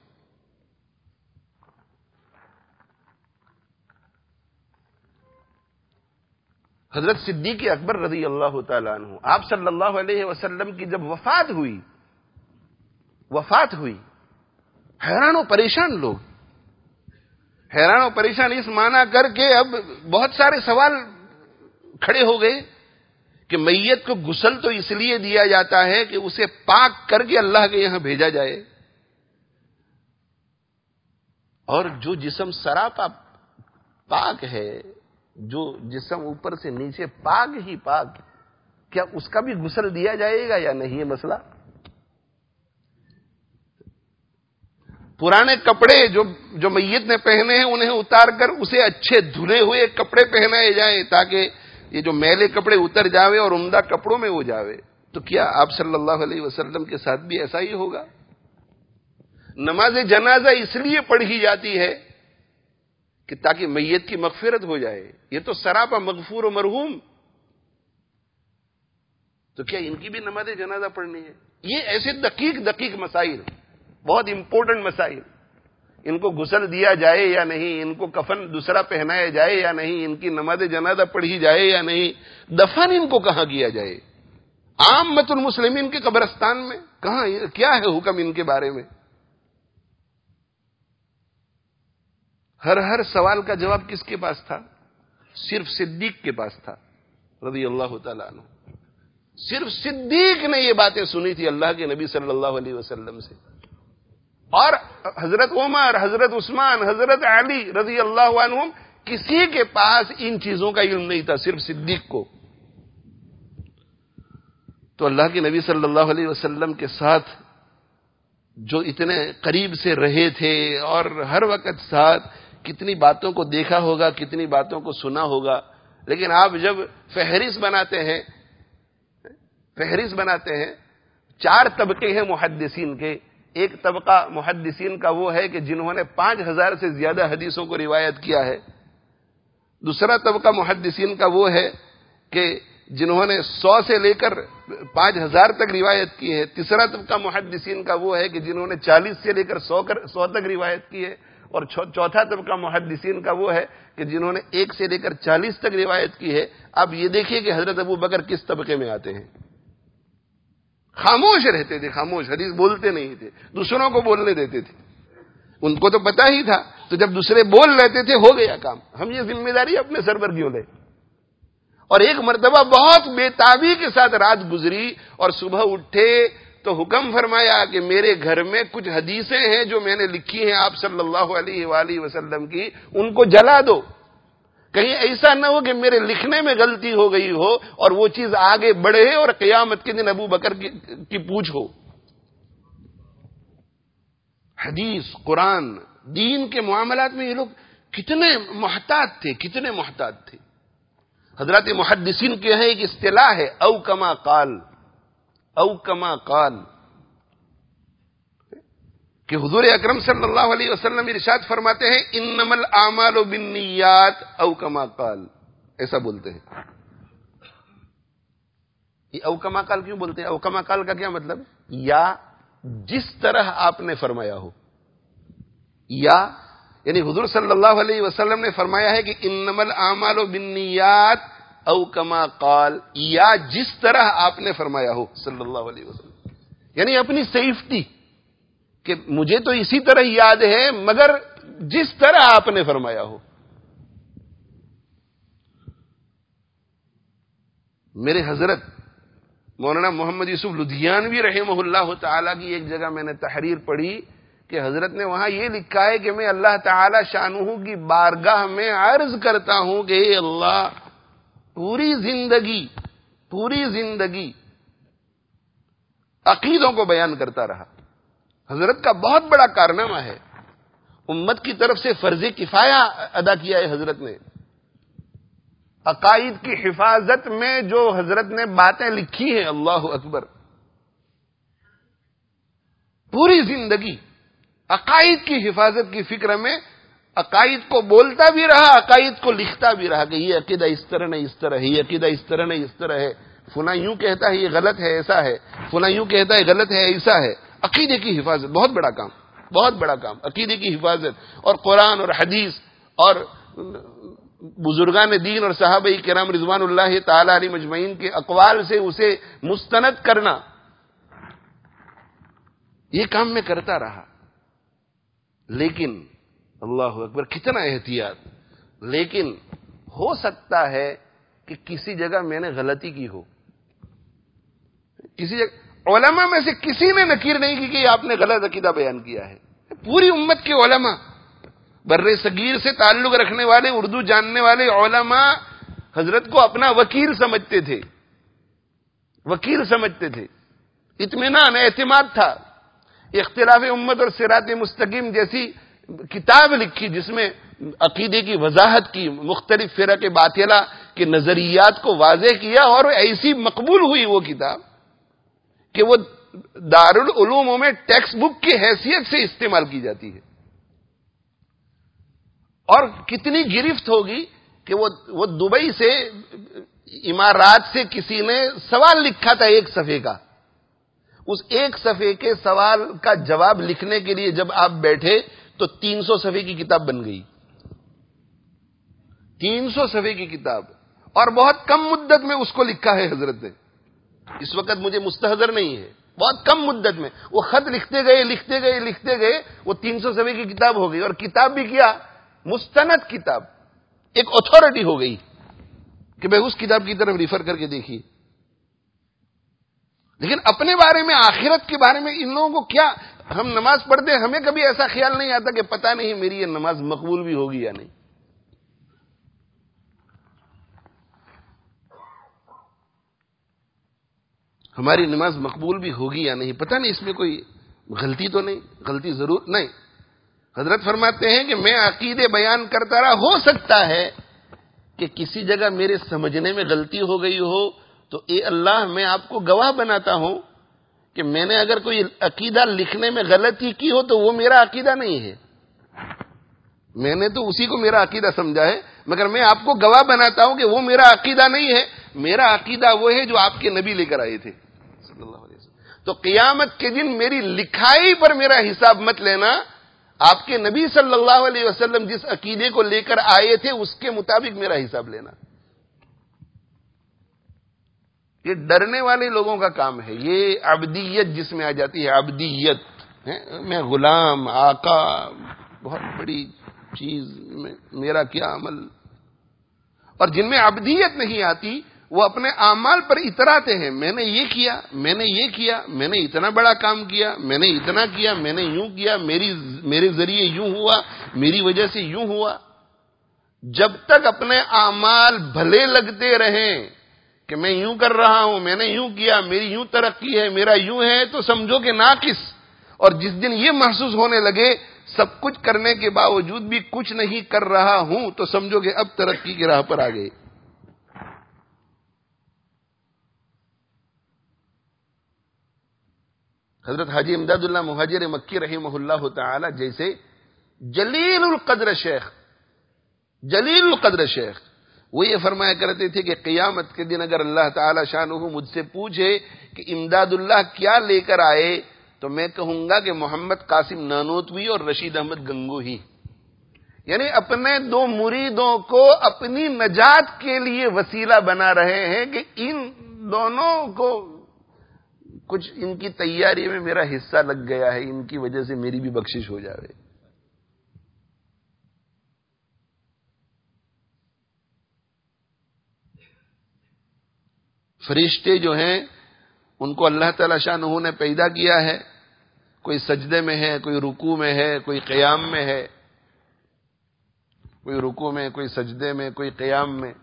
حضرت صدیق اکبر رضی اللہ تعالیٰ عنہ، آپ صلی اللہ علیہ وسلم کی جب وفات ہوئی وفات ہوئی حیران و پریشان لوگ، حیران و پریشان اس معنی کر کے اب بہت سارے سوال کھڑے ہو گئے کہ میت کو غسل تو اس لیے دیا جاتا ہے کہ اسے پاک کر کے اللہ کے یہاں بھیجا جائے، اور جو جسم سراپا پاک ہے، جو جسم اوپر سے نیچے پاک ہی پاک، کیا اس کا بھی غسل دیا جائے گا یا نہیں؟ یہ مسئلہ۔ پرانے کپڑے جو جو میت نے پہنے ہیں انہیں اتار کر اسے اچھے دھلے ہوئے کپڑے پہنائے جائیں تاکہ یہ جو میلے کپڑے اتر جاوے اور عمدہ کپڑوں میں وہ جاوے، تو کیا آپ صلی اللہ علیہ وسلم کے ساتھ بھی ایسا ہی ہوگا؟ نماز جنازہ اس لیے پڑھی جاتی ہے کہ تاکہ میت کی مغفرت ہو جائے، یہ تو سراپا مغفور و مرحوم، تو کیا ان کی بھی نماز جنازہ پڑھنی ہے؟ یہ ایسے دقیق دقیق مسائل، بہت امپورٹنٹ مسائل، ان کو غسل دیا جائے یا نہیں، ان کو کفن دوسرا پہنایا جائے یا نہیں، ان کی نماز جنازہ پڑھی جائے یا نہیں، دفن ان کو کہاں کیا جائے؟ عامۃ المسلمین کے قبرستان میں کہاں؟ کیا ہے حکم ان کے بارے میں؟ ہر ہر سوال کا جواب کس کے پاس تھا؟ صرف صدیق کے پاس تھا رضی اللہ تعالیٰ عنہ۔ صرف صدیق نے یہ باتیں سنی تھی اللہ کے نبی صلی اللہ علیہ وسلم سے، اور حضرت عمر، حضرت عثمان، حضرت علی رضی اللہ عنہم کسی کے پاس ان چیزوں کا علم نہیں تھا، صرف صدیق کو۔ تو اللہ کے نبی صلی اللہ علیہ وسلم کے ساتھ جو اتنے قریب سے رہے تھے اور ہر وقت ساتھ، کتنی باتوں کو دیکھا ہوگا، کتنی باتوں کو سنا ہوگا، لیکن آپ جب فہرست بناتے ہیں فہرست بناتے ہیں چار طبقے ہیں محدثین کے۔ ایک طبقہ محدثین کا وہ ہے کہ جنہوں نے پانچ ہزار سے زیادہ حدیثوں کو روایت کیا ہے۔ دوسرا طبقہ محدثین کا وہ ہے کہ جنہوں نے سو سے لے کر پانچ ہزار تک روایت کی ہے۔ تیسرا طبقہ محدثین کا وہ ہے کہ جنہوں نے چالیس سے لے کر سو کر سو تک روایت کی ہے، اور چوتھا طبقہ محدثین کا وہ ہے کہ جنہوں نے ایک سے لے کر چالیس تک روایت کی ہے۔ اب یہ دیکھیے کہ حضرت ابو بکر کس طبقے میں آتے ہیں۔ خاموش رہتے تھے، خاموش، حدیث بولتے نہیں تھے، دوسروں کو بولنے دیتے تھے، ان کو تو پتا ہی تھا، تو جب دوسرے بول لیتے تھے ہو گیا کام۔ ہم یہ ذمہ داری اپنے سر پر کیوں لیں؟ اور ایک مرتبہ بہت بے تابی کے ساتھ رات گزری اور صبح اٹھے تو حکم فرمایا کہ میرے گھر میں کچھ حدیثیں ہیں جو میں نے لکھی ہیں آپ صلی اللہ علیہ وآلہ وسلم کی، ان کو جلا دو، کہیں ایسا نہ ہو کہ میرے لکھنے میں غلطی ہو گئی ہو اور وہ چیز آگے بڑھے اور قیامت کے دن ابو بکر کی, کی پوچھ ہو۔ حدیث، قرآن، دین کے معاملات میں یہ لوگ کتنے محتاط تھے، کتنے محتاط تھے۔ حضرات محدثین کے ہیں ایک اصطلاح ہے او کما قال، او کما قال، کہ حضور اکرم صلی اللہ علیہ وسلم ارشاد فرماتے ہیں انما الاعمال بالنیات او کما قال، ایسا بولتے ہیں۔ یہ او کما قال کیوں بولتے ہیں؟ او کما قال کا کیا مطلب؟ یا جس طرح آپ نے فرمایا ہو، یا یعنی حضور صلی اللہ علیہ وسلم نے فرمایا ہے کہ انما الاعمال بالنیات او کما قال، یا جس طرح آپ نے فرمایا ہو صلی اللہ علیہ وسلم، یعنی اپنی سیفٹی کہ مجھے تو اسی طرح یاد ہے مگر جس طرح آپ نے فرمایا ہو۔ میرے حضرت مولانا محمد یوسف لدھیانوی رحمہ اللہ تعالی کی ایک جگہ میں نے تحریر پڑھی کہ حضرت نے وہاں یہ لکھا ہے کہ میں اللہ تعالی شانہ کی بارگاہ میں عرض کرتا ہوں کہ اے اللہ، پوری زندگی پوری زندگی عقیدوں کو بیان کرتا رہا۔ حضرت کا بہت بڑا کارنامہ ہے، امت کی طرف سے فرض کفایہ ادا کیا ہے حضرت نے۔ عقائد کی حفاظت میں جو حضرت نے باتیں لکھی ہیں، اللہ اکبر، پوری زندگی عقائد کی حفاظت کی فکر میں عقائد کو بولتا بھی رہا، عقائد کو لکھتا بھی رہا کہ یہ عقیدہ اس طرح نہیں اس طرح ہے، یہ عقیدہ اس طرح نہیں اس طرح ہے، فلاں یوں کہتا ہے یہ غلط ہے ایسا ہے، فلاں یوں کہتا ہے غلط ہے ایسا ہے۔ عقیدے کی حفاظت بہت بڑا کام، بہت بڑا کام، عقیدے کی حفاظت، اور قرآن اور حدیث اور بزرگان دین اور صحابہ کرام رضوان اللہ تعالی علیہ مجمعین کے اقوال سے اسے مستند کرنا، یہ کام میں کرتا رہا۔ لیکن اللہ اکبر، کتنا احتیاط، لیکن ہو سکتا ہے کہ کسی جگہ میں نے غلطی کی ہو. کسی جگہ علماء میں سے کسی نے نکیر نہیں کی کہ یہ آپ نے غلط عقیدہ بیان کیا ہے. پوری امت کے علماء، بر صغیر سے تعلق رکھنے والے، اردو جاننے والے علماء حضرت کو اپنا وکیل سمجھتے تھے، وکیل سمجھتے تھے. اطمینان، اعتماد تھا. اختلاف امت اور صراط مستقیم جیسی کتاب لکھی جس میں عقیدے کی وضاحت کی، مختلف فرق باطلہ کے نظریات کو واضح کیا، اور ایسی مقبول ہوئی وہ کتاب کہ وہ دارالعلوموں میں ٹیکسٹ بک کی حیثیت سے استعمال کی جاتی ہے. اور کتنی گرفت ہوگی کہ وہ وہ دبئی سے، امارات سے کسی نے سوال لکھا تھا ایک صفحے کا. اس ایک صفحے کے سوال کا جواب لکھنے کے لیے جب آپ بیٹھے تو تین سو صفحے کی کتاب بن گئی. تین سو صفحے کی کتاب، اور بہت کم مدت میں اس کو لکھا ہے حضرت نے. اس وقت مجھے مستحضر نہیں ہے، بہت کم مدت میں وہ خط لکھتے گئے لکھتے گئے لکھتے گئے وہ تین سو صفحے کی کتاب ہو گئی. اور کتاب بھی کیا؟ مستند کتاب، ایک اتھارٹی ہو گئی کہ بھائی اس کتاب کی طرف ریفر کر کے دیکھیے. لیکن اپنے بارے میں، آخرت کے بارے میں ان لوگوں کو کیا؟ ہم نماز پڑھتے ہیں، ہمیں کبھی ایسا خیال نہیں آتا کہ پتہ نہیں میری یہ نماز مقبول بھی ہوگی یا نہیں. ہماری نماز مقبول بھی ہوگی یا نہیں، پتہ نہیں اس میں کوئی غلطی تو نہیں، غلطی ضرور نہیں. حضرت فرماتے ہیں کہ میں عقیدے بیان کرتا رہا، ہو سکتا ہے کہ کسی جگہ میرے سمجھنے میں غلطی ہو گئی ہو، تو اے اللہ میں آپ کو گواہ بناتا ہوں کہ میں نے اگر کوئی عقیدہ لکھنے میں غلطی کی ہو تو وہ میرا عقیدہ نہیں ہے. میں نے تو اسی کو میرا عقیدہ سمجھا ہے، مگر میں آپ کو گواہ بناتا ہوں کہ وہ میرا عقیدہ نہیں ہے. میرا عقیدہ وہ ہے جو آپ کے نبی لے کر آئے تھے صلی اللہ علیہ وسلم. تو قیامت کے دن میری لکھائی پر میرا حساب مت لینا، آپ کے نبی صلی اللہ علیہ وسلم جس عقیدے کو لے کر آئے تھے اس کے مطابق میرا حساب لینا. یہ ڈرنے والے لوگوں کا کام ہے. یہ عبدیت جس میں آ جاتی ہے، عبدیت، میں غلام، آقا، بہت بڑی چیز، میں میرا کیا عمل. اور جن میں عبدیت نہیں آتی وہ اپنے اعمال پر اتراتے ہیں، میں نے یہ کیا، میں نے یہ کیا، میں نے اتنا بڑا کام کیا، میں نے اتنا کیا، میں نے یوں کیا، میری میرے ذریعے یوں ہوا، میری وجہ سے یوں ہوا. جب تک اپنے اعمال بھلے لگتے رہیں کہ میں یوں کر رہا ہوں، میں نے یوں کیا، میری یوں ترقی ہے، میرا یوں ہے، تو سمجھو کہ ناقص. اور جس دن یہ محسوس ہونے لگے سب کچھ کرنے کے باوجود بھی کچھ نہیں کر رہا ہوں، تو سمجھو کہ اب ترقی کی راہ پر آ گئے. حضرت حاجی امداد اللہ مہاجر مکی رحمہ اللہ تعالی جیسے جلیل القدر شیخ، جلیل القدر شیخ، وہ یہ فرمایا کرتے تھے کہ قیامت کے دن اگر اللہ تعالی شانہ مجھ سے پوچھے کہ امداد اللہ کیا لے کر آئے، تو میں کہوں گا کہ محمد قاسم نانوتوی اور رشید احمد گنگوہی، یعنی اپنے دو مریدوں کو اپنی نجات کے لیے وسیلہ بنا رہے ہیں کہ ان دونوں کو کچھ ان کی تیاری میں میرا حصہ لگ گیا ہے، ان کی وجہ سے میری بھی بخشش ہو جاوے. فرشتے جو ہیں ان کو اللہ تعالی شانہ نے پیدا کیا ہے، کوئی سجدے میں ہے، کوئی رکوع میں ہے، کوئی قیام میں ہے، کوئی رکوع میں، کوئی سجدے میں، کوئی قیام میں.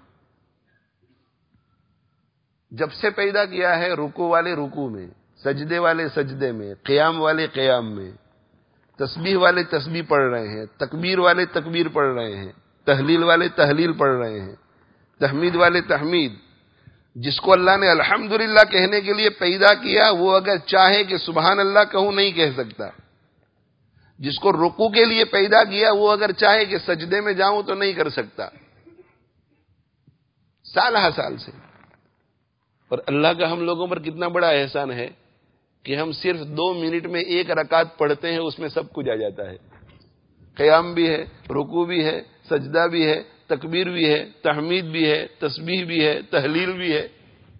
جب سے پیدا کیا ہے رکوع والے رکوع میں، سجدے والے سجدے میں، قیام والے قیام میں، تسبیح والے تسبیح پڑھ رہے ہیں، تکبیر والے تکبیر پڑھ رہے ہیں، تحلیل والے تحلیل پڑھ رہے ہیں، تحمید والے تحمید. جس کو اللہ نے الحمدللہ کہنے کے لیے پیدا کیا وہ اگر چاہے کہ سبحان اللہ کہوں نہیں کہہ سکتا. جس کو رکوع کے لیے پیدا کیا وہ اگر چاہے کہ سجدے میں جاؤں تو نہیں کر سکتا، سال ہا سال سے. اور اللہ کا ہم لوگوں پر کتنا بڑا احسان ہے کہ ہم صرف دو منٹ میں ایک رکعت پڑھتے ہیں، اس میں سب کچھ آ جاتا ہے. قیام بھی ہے، رکوع بھی ہے، سجدہ بھی ہے، تکبیر بھی ہے، تحمید بھی ہے، تسبیح بھی ہے، تحلیل بھی ہے.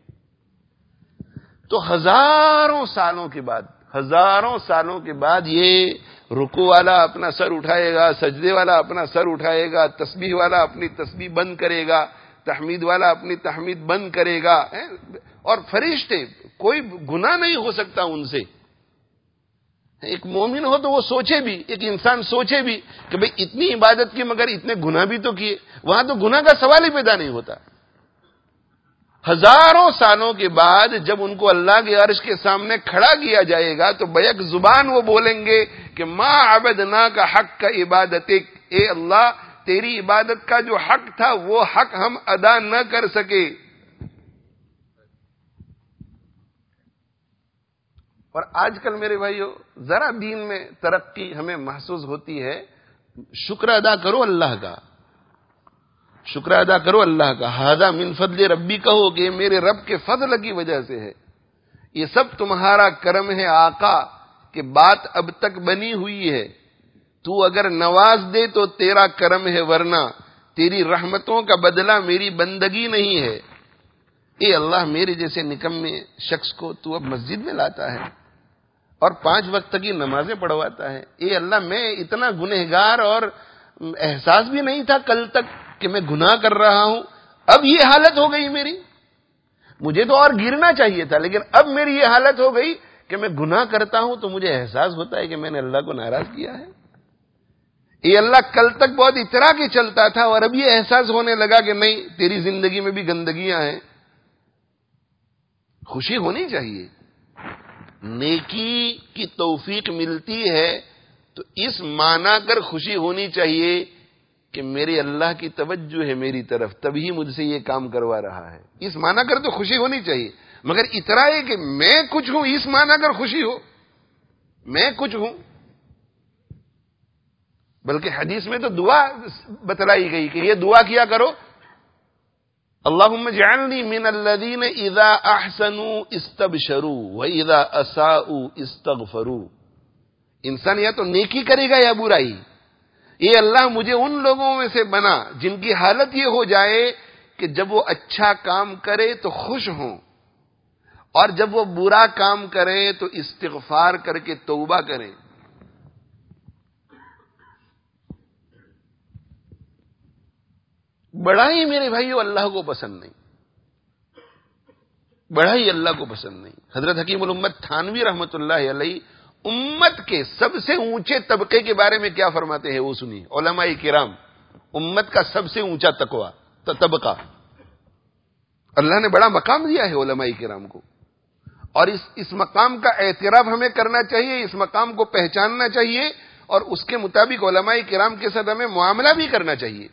تو ہزاروں سالوں کے بعد ہزاروں سالوں کے بعد یہ رکوع والا اپنا سر اٹھائے گا، سجدے والا اپنا سر اٹھائے گا، تسبیح والا اپنی تسبیح بند کرے گا، تحمید والا اپنی تحمید بند کرے گا، اور فرشتے، کوئی گناہ نہیں ہو سکتا ان سے. ایک مومن ہو تو وہ سوچے بھی، ایک انسان سوچے بھی کہ بھئی اتنی عبادت کی مگر اتنے گناہ بھی تو کیے. وہاں تو گناہ کا سوال ہی پیدا نہیں ہوتا. ہزاروں سالوں کے بعد جب ان کو اللہ کے عرش کے سامنے کھڑا کیا جائے گا تو بیک زبان وہ بولیں گے کہ ما عبدنا کا حق کا عبادت، اے اللہ تیری عبادت کا جو حق تھا وہ حق ہم ادا نہ کر سکے. اور آج کل میرے بھائیو ذرا دین میں ترقی ہمیں محسوس ہوتی ہے. شکر ادا کرو اللہ کا، شکر ادا کرو اللہ کا. ھذا من فضل ربی کہو کہ میرے رب کے فضل کی وجہ سے ہے، یہ سب تمہارا کرم ہے آقا کہ بات اب تک بنی ہوئی ہے. تو اگر نواز دے تو تیرا کرم ہے، ورنہ تیری رحمتوں کا بدلہ میری بندگی نہیں ہے. اے اللہ میرے جیسے نکمے شخص کو تو اب مسجد میں لاتا ہے اور پانچ وقت کی نمازیں پڑھواتا ہے. اے اللہ میں اتنا گنہگار اور احساس بھی نہیں تھا کل تک کہ میں گناہ کر رہا ہوں، اب یہ حالت ہو گئی میری. مجھے تو اور گرنا چاہیے تھا، لیکن اب میری یہ حالت ہو گئی کہ میں گناہ کرتا ہوں تو مجھے احساس ہوتا ہے کہ میں نے اللہ کو ناراض کیا ہے. یہ اللہ کل تک بہت اترا کے چلتا تھا اور اب یہ احساس ہونے لگا کہ نہیں، تیری زندگی میں بھی گندگیاں ہیں. خوشی ہونی چاہیے. نیکی کی توفیق ملتی ہے تو اس معنی کر خوشی ہونی چاہیے کہ میرے اللہ کی توجہ ہے میری طرف، تبھی مجھ سے یہ کام کروا رہا ہے. اس معنی کر تو خوشی ہونی چاہیے. مگر اتنا ہے کہ میں کچھ ہوں اس معنی کر خوشی ہو، میں کچھ ہوں. بلکہ حدیث میں تو دعا بتلائی گئی کہ یہ دعا کیا کرو، اللہم اجعلنی من الذین اذا احسنوا استبشروا واذا اساءوا استغفروا. انسان یا تو نیکی کرے گا یا برائی. یہ اللہ مجھے ان لوگوں میں سے بنا جن کی حالت یہ ہو جائے کہ جب وہ اچھا کام کرے تو خوش ہوں، اور جب وہ برا کام کرے تو استغفار کر کے توبہ کریں. بڑائی میرے بھائیو اللہ کو پسند نہیں، بڑائی اللہ کو پسند نہیں. حضرت حکیم الامت تھانوی رحمت اللہ علیہ امت کے سب سے اونچے طبقے کے بارے میں کیا فرماتے ہیں وہ سنیے. علماء کرام امت کا سب سے اونچا تقوی طبقہ، اللہ نے بڑا مقام دیا ہے علماء کرام کو، اور اس اس مقام کا اعتراف ہمیں کرنا چاہیے، اس مقام کو پہچاننا چاہیے، اور اس کے مطابق علماء کرام کے ساتھ ہمیں معاملہ بھی کرنا چاہیے.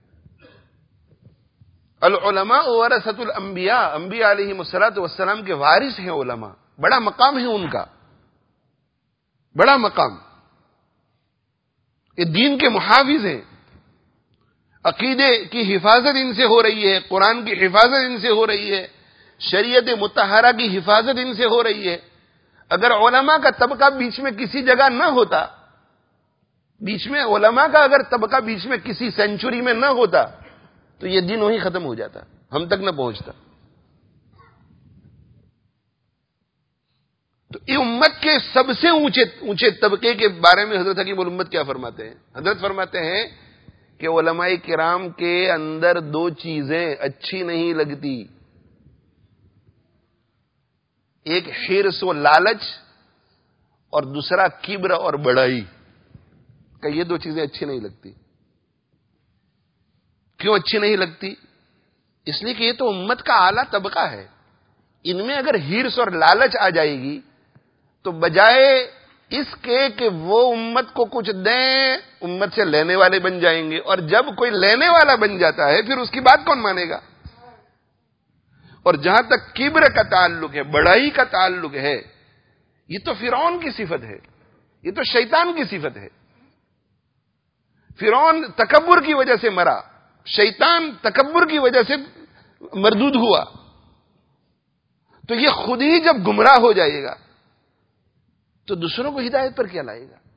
العلماء ورثۃ الانبیاء، انبیاء علیہ الصلوۃ والسلام کے وارث ہیں علماء. بڑا مقام ہے ان کا، بڑا مقام. یہ دین کے محافظ ہیں، عقیدے کی حفاظت ان سے ہو رہی ہے، قرآن کی حفاظت ان سے ہو رہی ہے، شریعت مطہرہ کی حفاظت ان سے ہو رہی ہے. اگر علماء کا طبقہ بیچ میں کسی جگہ نہ ہوتا، بیچ میں علماء کا اگر طبقہ بیچ میں کسی سینچری میں نہ ہوتا تو یہ دین وہیں ختم ہو جاتا، ہم تک نہ پہنچتا. تو یہ امت کے سب سے اونچے اونچے طبقے کے بارے میں حضرت حکیم الامت کیا فرماتے ہیں؟ حضرت فرماتے ہیں کہ علماء کرام کے اندر دو چیزیں اچھی نہیں لگتی، ایک حرص و لالچ، اور دوسرا کبر اور بڑائی. کہ یہ دو چیزیں اچھی نہیں لگتی. کیوں اچھی نہیں لگتی؟ اس لیے کہ یہ تو امت کا اعلیٰ طبقہ ہے. ان میں اگر حرص اور لالچ آ جائے گی تو بجائے اس کے کہ وہ امت کو کچھ دیں، امت سے لینے والے بن جائیں گے، اور جب کوئی لینے والا بن جاتا ہے پھر اس کی بات کون مانے گا؟ اور جہاں تک کبر کا تعلق ہے، بڑائی کا تعلق ہے، یہ تو فرعون کی صفت ہے، یہ تو شیطان کی صفت ہے. فرعون تکبر کی وجہ سے مرا، شیطان تکبر کی وجہ سے مردود ہوا. تو یہ خود ہی جب گمراہ ہو جائے گا تو دوسروں کو ہدایت پر کیا لائے گا؟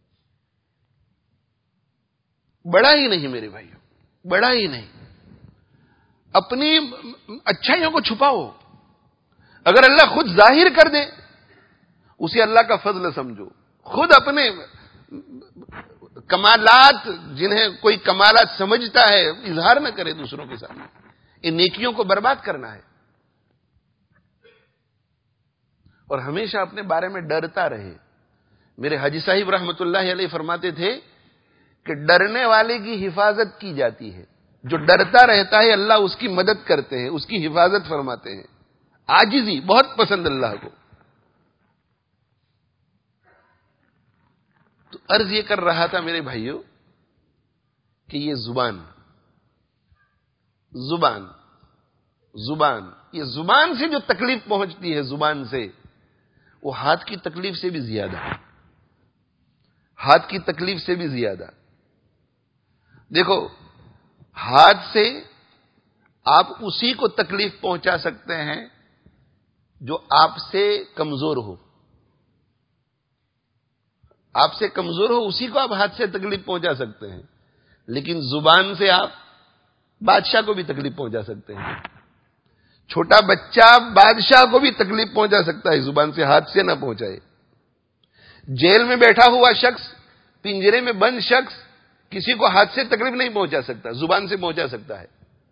بڑا ہی نہیں میرے بھائیوں، بڑا ہی نہیں. اپنی اچھائیوں کو چھپاؤ. اگر اللہ خود ظاہر کر دے اسے اللہ کا فضل سمجھو. خود اپنے کمالات، جنہیں کوئی کمالات سمجھتا ہے، اظہار نہ کرے دوسروں کے سامنے. ان نیکیوں کو برباد کرنا ہے، اور ہمیشہ اپنے بارے میں ڈرتا رہے۔ میرے حاجی صاحب رحمت اللہ علیہ فرماتے تھے کہ ڈرنے والے کی حفاظت کی جاتی ہے، جو ڈرتا رہتا ہے اللہ اس کی مدد کرتے ہیں، اس کی حفاظت فرماتے ہیں۔ عاجزی بہت پسند اللہ کو۔ تو عرض یہ کر رہا تھا میرے بھائیوں کہ یہ زبان زبان زبان یہ زبان سے جو تکلیف پہنچتی ہے، زبان سے، وہ ہاتھ کی تکلیف سے بھی زیادہ ہے، ہاتھ کی تکلیف سے بھی زیادہ۔ دیکھو، ہاتھ سے آپ اسی کو تکلیف پہنچا سکتے ہیں جو آپ سے کمزور ہو، آپ سے کمزور ہو اسی کو آپ ہاتھ سے تکلیف پہنچا سکتے ہیں، لیکن زبان سے آپ بادشاہ کو بھی تکلیف پہنچا سکتے ہیں۔ چھوٹا بچہ بادشاہ کو بھی تکلیف پہنچا سکتا ہے، زبان سے، ہاتھ سے نہ پہنچائے۔ جیل میں بیٹھا ہوا شخص، پنجرے میں بند شخص کسی کو ہاتھ سے تکلیف نہیں پہنچا سکتا، زبان سے پہنچا سکتا ہے۔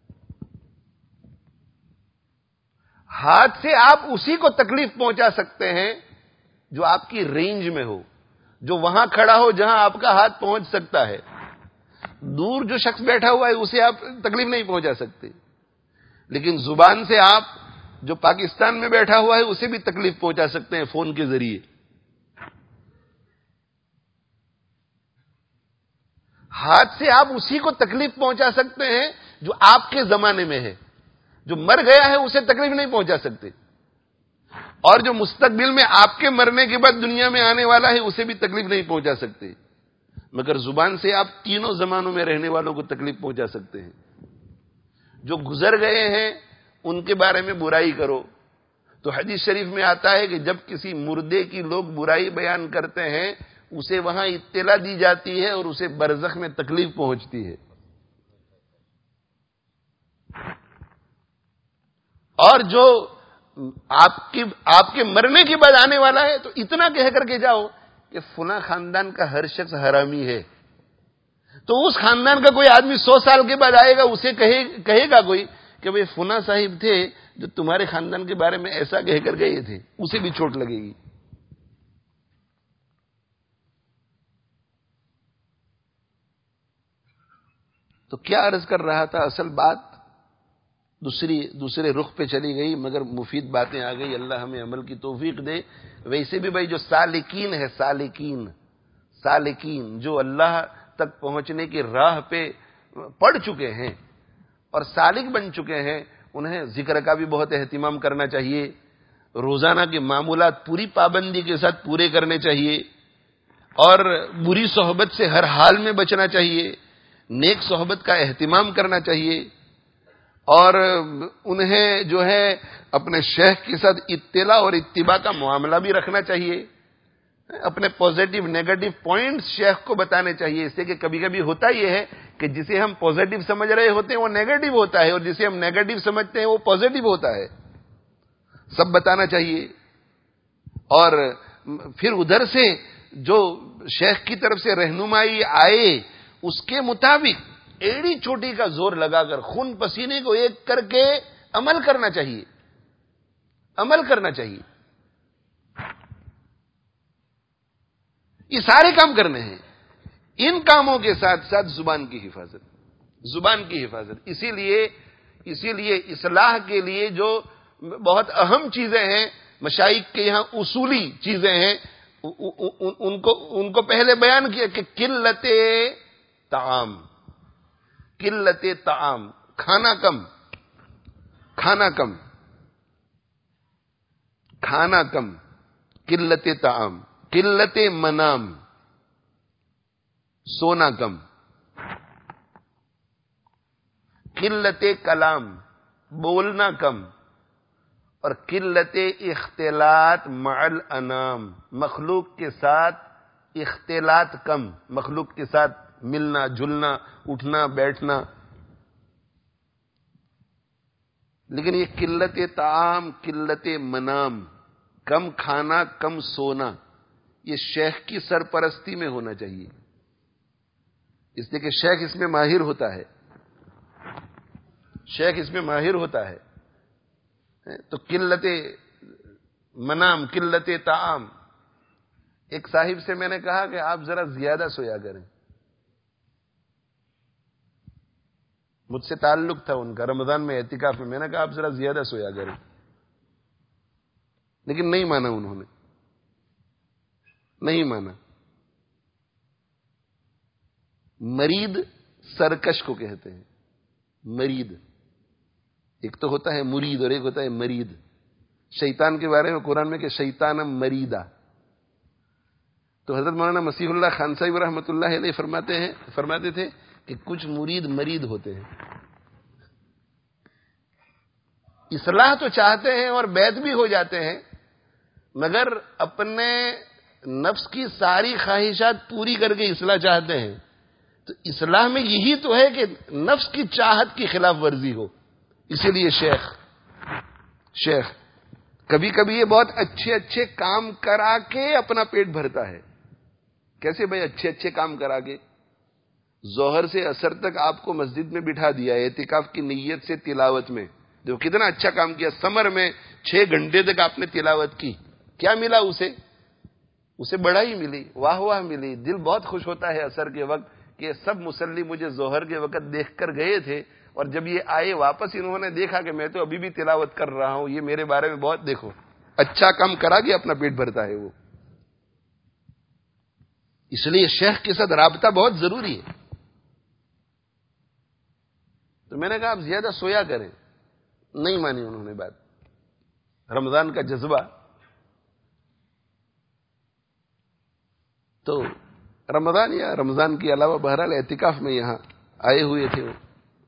ہاتھ سے آپ اسی کو تکلیف پہنچا سکتے ہیں جو آپ کی رینج میں ہو، جو وہاں کھڑا ہو جہاں آپ کا ہاتھ پہنچ سکتا ہے۔ دور جو شخص بیٹھا ہوا ہے اسے آپ تکلیف نہیں پہنچا سکتے، لیکن زبان سے آپ جو پاکستان میں بیٹھا ہوا ہے اسے بھی تکلیف پہنچا سکتے ہیں فون کے ذریعے۔ ہاتھ سے آپ اسی کو تکلیف پہنچا سکتے ہیں جو آپ کے زمانے میں ہے، جو مر گیا ہے اسے تکلیف نہیں پہنچا سکتے، اور جو مستقبل میں آپ کے مرنے کے بعد دنیا میں آنے والا ہے اسے بھی تکلیف نہیں پہنچا سکتے، مگر زبان سے آپ تینوں زمانوں میں رہنے والوں کو تکلیف پہنچا سکتے ہیں۔ جو گزر گئے ہیں ان کے بارے میں برائی کرو تو حدیث شریف میں آتا ہے کہ جب کسی مردے کی لوگ برائی بیان کرتے ہیں اسے وہاں اطلاع دی جاتی ہے اور اسے برزخ میں تکلیف پہنچتی ہے۔ اور جو آپ کی آپ کے مرنے کے بعد آنے والا ہے تو اتنا کہہ کر کے جاؤ کہ فلاں خاندان کا ہر شخص حرامی ہے، تو اس خاندان کا کوئی آدمی سو سال کے بعد آئے گا، اسے کہے کہے گا کوئی کہ بھئی فلاں صاحب تھے جو تمہارے خاندان کے بارے میں ایسا کہہ کر گئے تھے، اسے بھی چوٹ لگے گی۔ تو کیا عرض کر رہا تھا، اصل بات دوسری دوسرے رخ پہ چلی گئی، مگر مفید باتیں آ گئی، اللہ ہمیں عمل کی توفیق دے۔ ویسے بھی بھائی جو سالکین ہے، سالکین سالکین جو اللہ تک پہنچنے کی راہ پہ پڑ چکے ہیں اور سالک بن چکے ہیں، انہیں ذکر کا بھی بہت اہتمام کرنا چاہیے، روزانہ کے معمولات پوری پابندی کے ساتھ پورے کرنے چاہیے، اور بری صحبت سے ہر حال میں بچنا چاہیے، نیک صحبت کا اہتمام کرنا چاہیے، اور انہیں جو ہے اپنے شیخ کے ساتھ اطلاع اور اتباع کا معاملہ بھی رکھنا چاہیے، اپنے پازیٹیو نیگیٹو پوائنٹس شیخ کو بتانے چاہیے، اس سے کہ کبھی کبھی ہوتا یہ ہے کہ جسے ہم پازیٹیو سمجھ رہے ہوتے ہیں وہ نیگیٹو ہوتا ہے، اور جسے ہم نیگیٹو سمجھتے ہیں وہ پازیٹیو ہوتا ہے، سب بتانا چاہیے۔ اور پھر ادھر سے جو شیخ کی طرف سے رہنمائی آئے اس کے مطابق ایڑی چوٹی کا زور لگا کر خون پسینے کو ایک کر کے عمل کرنا چاہیے، عمل کرنا چاہیے۔ یہ سارے کام کرنے ہیں، ان کاموں کے ساتھ ساتھ زبان کی حفاظت، زبان کی حفاظت۔ اسی لیے اسی لیے اصلاح کے لیے جو بہت اہم چیزیں ہیں، مشائخ کے یہاں اصولی چیزیں ہیں، ان کو ان کو پہلے بیان کیا کہ قلت طعام، قلت طعام، کھانا کم، کھانا کم، کھانا کم، قلت طعام، قلت منام، سونا کم، قلت کلام، بولنا کم، اور قلت اختلاط مع الانام، مخلوق کے ساتھ اختلاط کم، مخلوق کے ساتھ ملنا جلنا، اٹھنا بیٹھنا۔ لیکن یہ قلت طعام، قلت منام، کم کھانا کم سونا، یہ شیخ کی سرپرستی میں ہونا چاہیے، اس لیے کہ شیخ اس میں ماہر ہوتا ہے۔ شیخ اس میں ماہر ہوتا ہے تو قلت منام قلت طعام. ایک صاحب سے میں نے کہا کہ آپ ذرا زیادہ سویا کریں. مجھ سے تعلق تھا ان کا رمضان میں اعتکاف میں. میں نے کہا آپ ذرا زیادہ سویا کریں, لیکن نہیں مانا انہوں نے, نہیں مانا. مرید سرکش کو کہتے ہیں. مرید ایک تو ہوتا ہے مرید اور ایک ہوتا ہے مرید. شیطان کے بارے میں قرآن میں کہ شیطانم مریدا. تو حضرت مولانا مسیح اللہ خان صاحب رحمۃ اللہ علیہ فرماتے ہیں فرماتے تھے کہ کچھ مرید مرید ہوتے ہیں. اصلاح تو چاہتے ہیں اور بیت بھی ہو جاتے ہیں, مگر اپنے نفس کی ساری خواہشات پوری کر کے اصلاح چاہتے ہیں. تو اصلاح میں یہی تو ہے کہ نفس کی چاہت کی خلاف ورزی ہو. اسی لیے شیخ شیخ کبھی کبھی یہ بہت اچھے اچھے کام کرا کے اپنا پیٹ بھرتا ہے. کیسے بھائی اچھے اچھے کام کرا کے؟ ظہر سے عصر تک آپ کو مسجد میں بٹھا دیا اعتکاف کی نیت سے تلاوت میں. جو کتنا اچھا کام کیا. سمر میں چھ گھنٹے تک آپ نے تلاوت کی. کیا ملا اسے؟ اسے بڑائی ملی, واہ واہ ملی. دل بہت خوش ہوتا ہے عصر کے وقت کہ سب مصلی مجھے ظہر کے وقت دیکھ کر گئے تھے, اور جب یہ آئے واپس انہوں نے دیکھا کہ میں تو ابھی بھی تلاوت کر رہا ہوں, یہ میرے بارے میں بہت دیکھو. اچھا کام کرا کے اپنا پیٹ بھرتا ہے وہ. اس لیے شیخ کے ساتھ رابطہ بہت ضروری ہے. تو میں نے کہا آپ زیادہ سویا کریں. نہیں مانی انہوں نے بات. رمضان کا جذبہ. تو رمضان یا رمضان کے علاوہ بہرحال اعتکاف میں یہاں آئے ہوئے تھے وہ.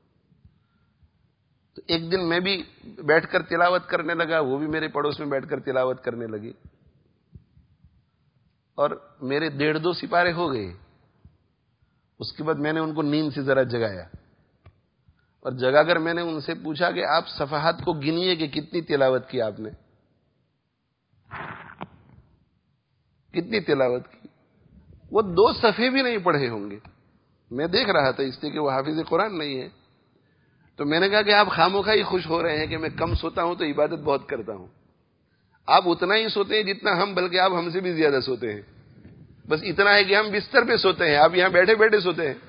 تو ایک دن میں بھی بیٹھ کر تلاوت کرنے لگا, وہ بھی میرے پڑوس میں بیٹھ کر تلاوت کرنے لگی, اور میرے ڈیڑھ دو سپارے ہو گئے. اس کے بعد میں نے ان کو نیند سے ذرا جگایا, اور جگا کر میں نے ان سے پوچھا کہ آپ صفحات کو گنیے کہ کتنی تلاوت کی آپ نے, کتنی تلاوت کی. وہ دو صفحے بھی نہیں پڑھے ہوں گے. میں دیکھ رہا تھا اس لیے کہ وہ حافظ قرآن نہیں ہے. تو میں نے کہا کہ آپ خاموخواہ ہی خوش ہو رہے ہیں کہ میں کم سوتا ہوں تو عبادت بہت کرتا ہوں. آپ اتنا ہی سوتے ہیں جتنا ہم, بلکہ آپ ہم سے بھی زیادہ سوتے ہیں. بس اتنا ہے کہ ہم بستر پہ سوتے ہیں, آپ یہاں بیٹھے بیٹھے سوتے ہیں.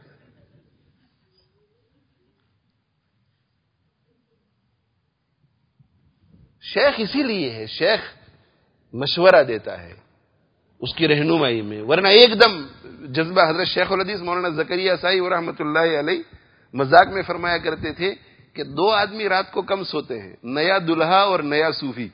شیخ اسی لیے ہے, شیخ مشورہ دیتا ہے اس کی رہنمائی میں, ورنہ ایک دم جذبہ. حضرت شیخ الحدیث مولانا زکریا صاحب رحمۃ اللہ علیہ مذاق میں فرمایا کرتے تھے کہ دو آدمی رات کو کم سوتے ہیں, نیا دلہا اور نیا صوفی.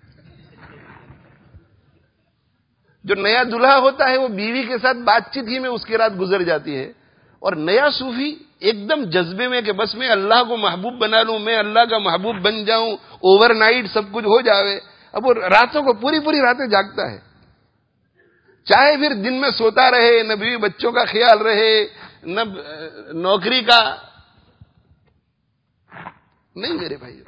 جو نیا دلہا ہوتا ہے وہ بیوی کے ساتھ بات چیت ہی میں اس کی رات گزر جاتی ہے, اور نیا صوفی ایک دم جذبے میں کہ بس میں اللہ کو محبوب بنا لوں, میں اللہ کا محبوب بن جاؤں, اوور نائٹ سب کچھ ہو جاوے. اب وہ راتوں کو پوری پوری راتیں جاگتا ہے, چاہے پھر دن میں سوتا رہے, نہ بیوی بچوں کا خیال رہے, نہ نوکری کا. نہیں میرے بھائی,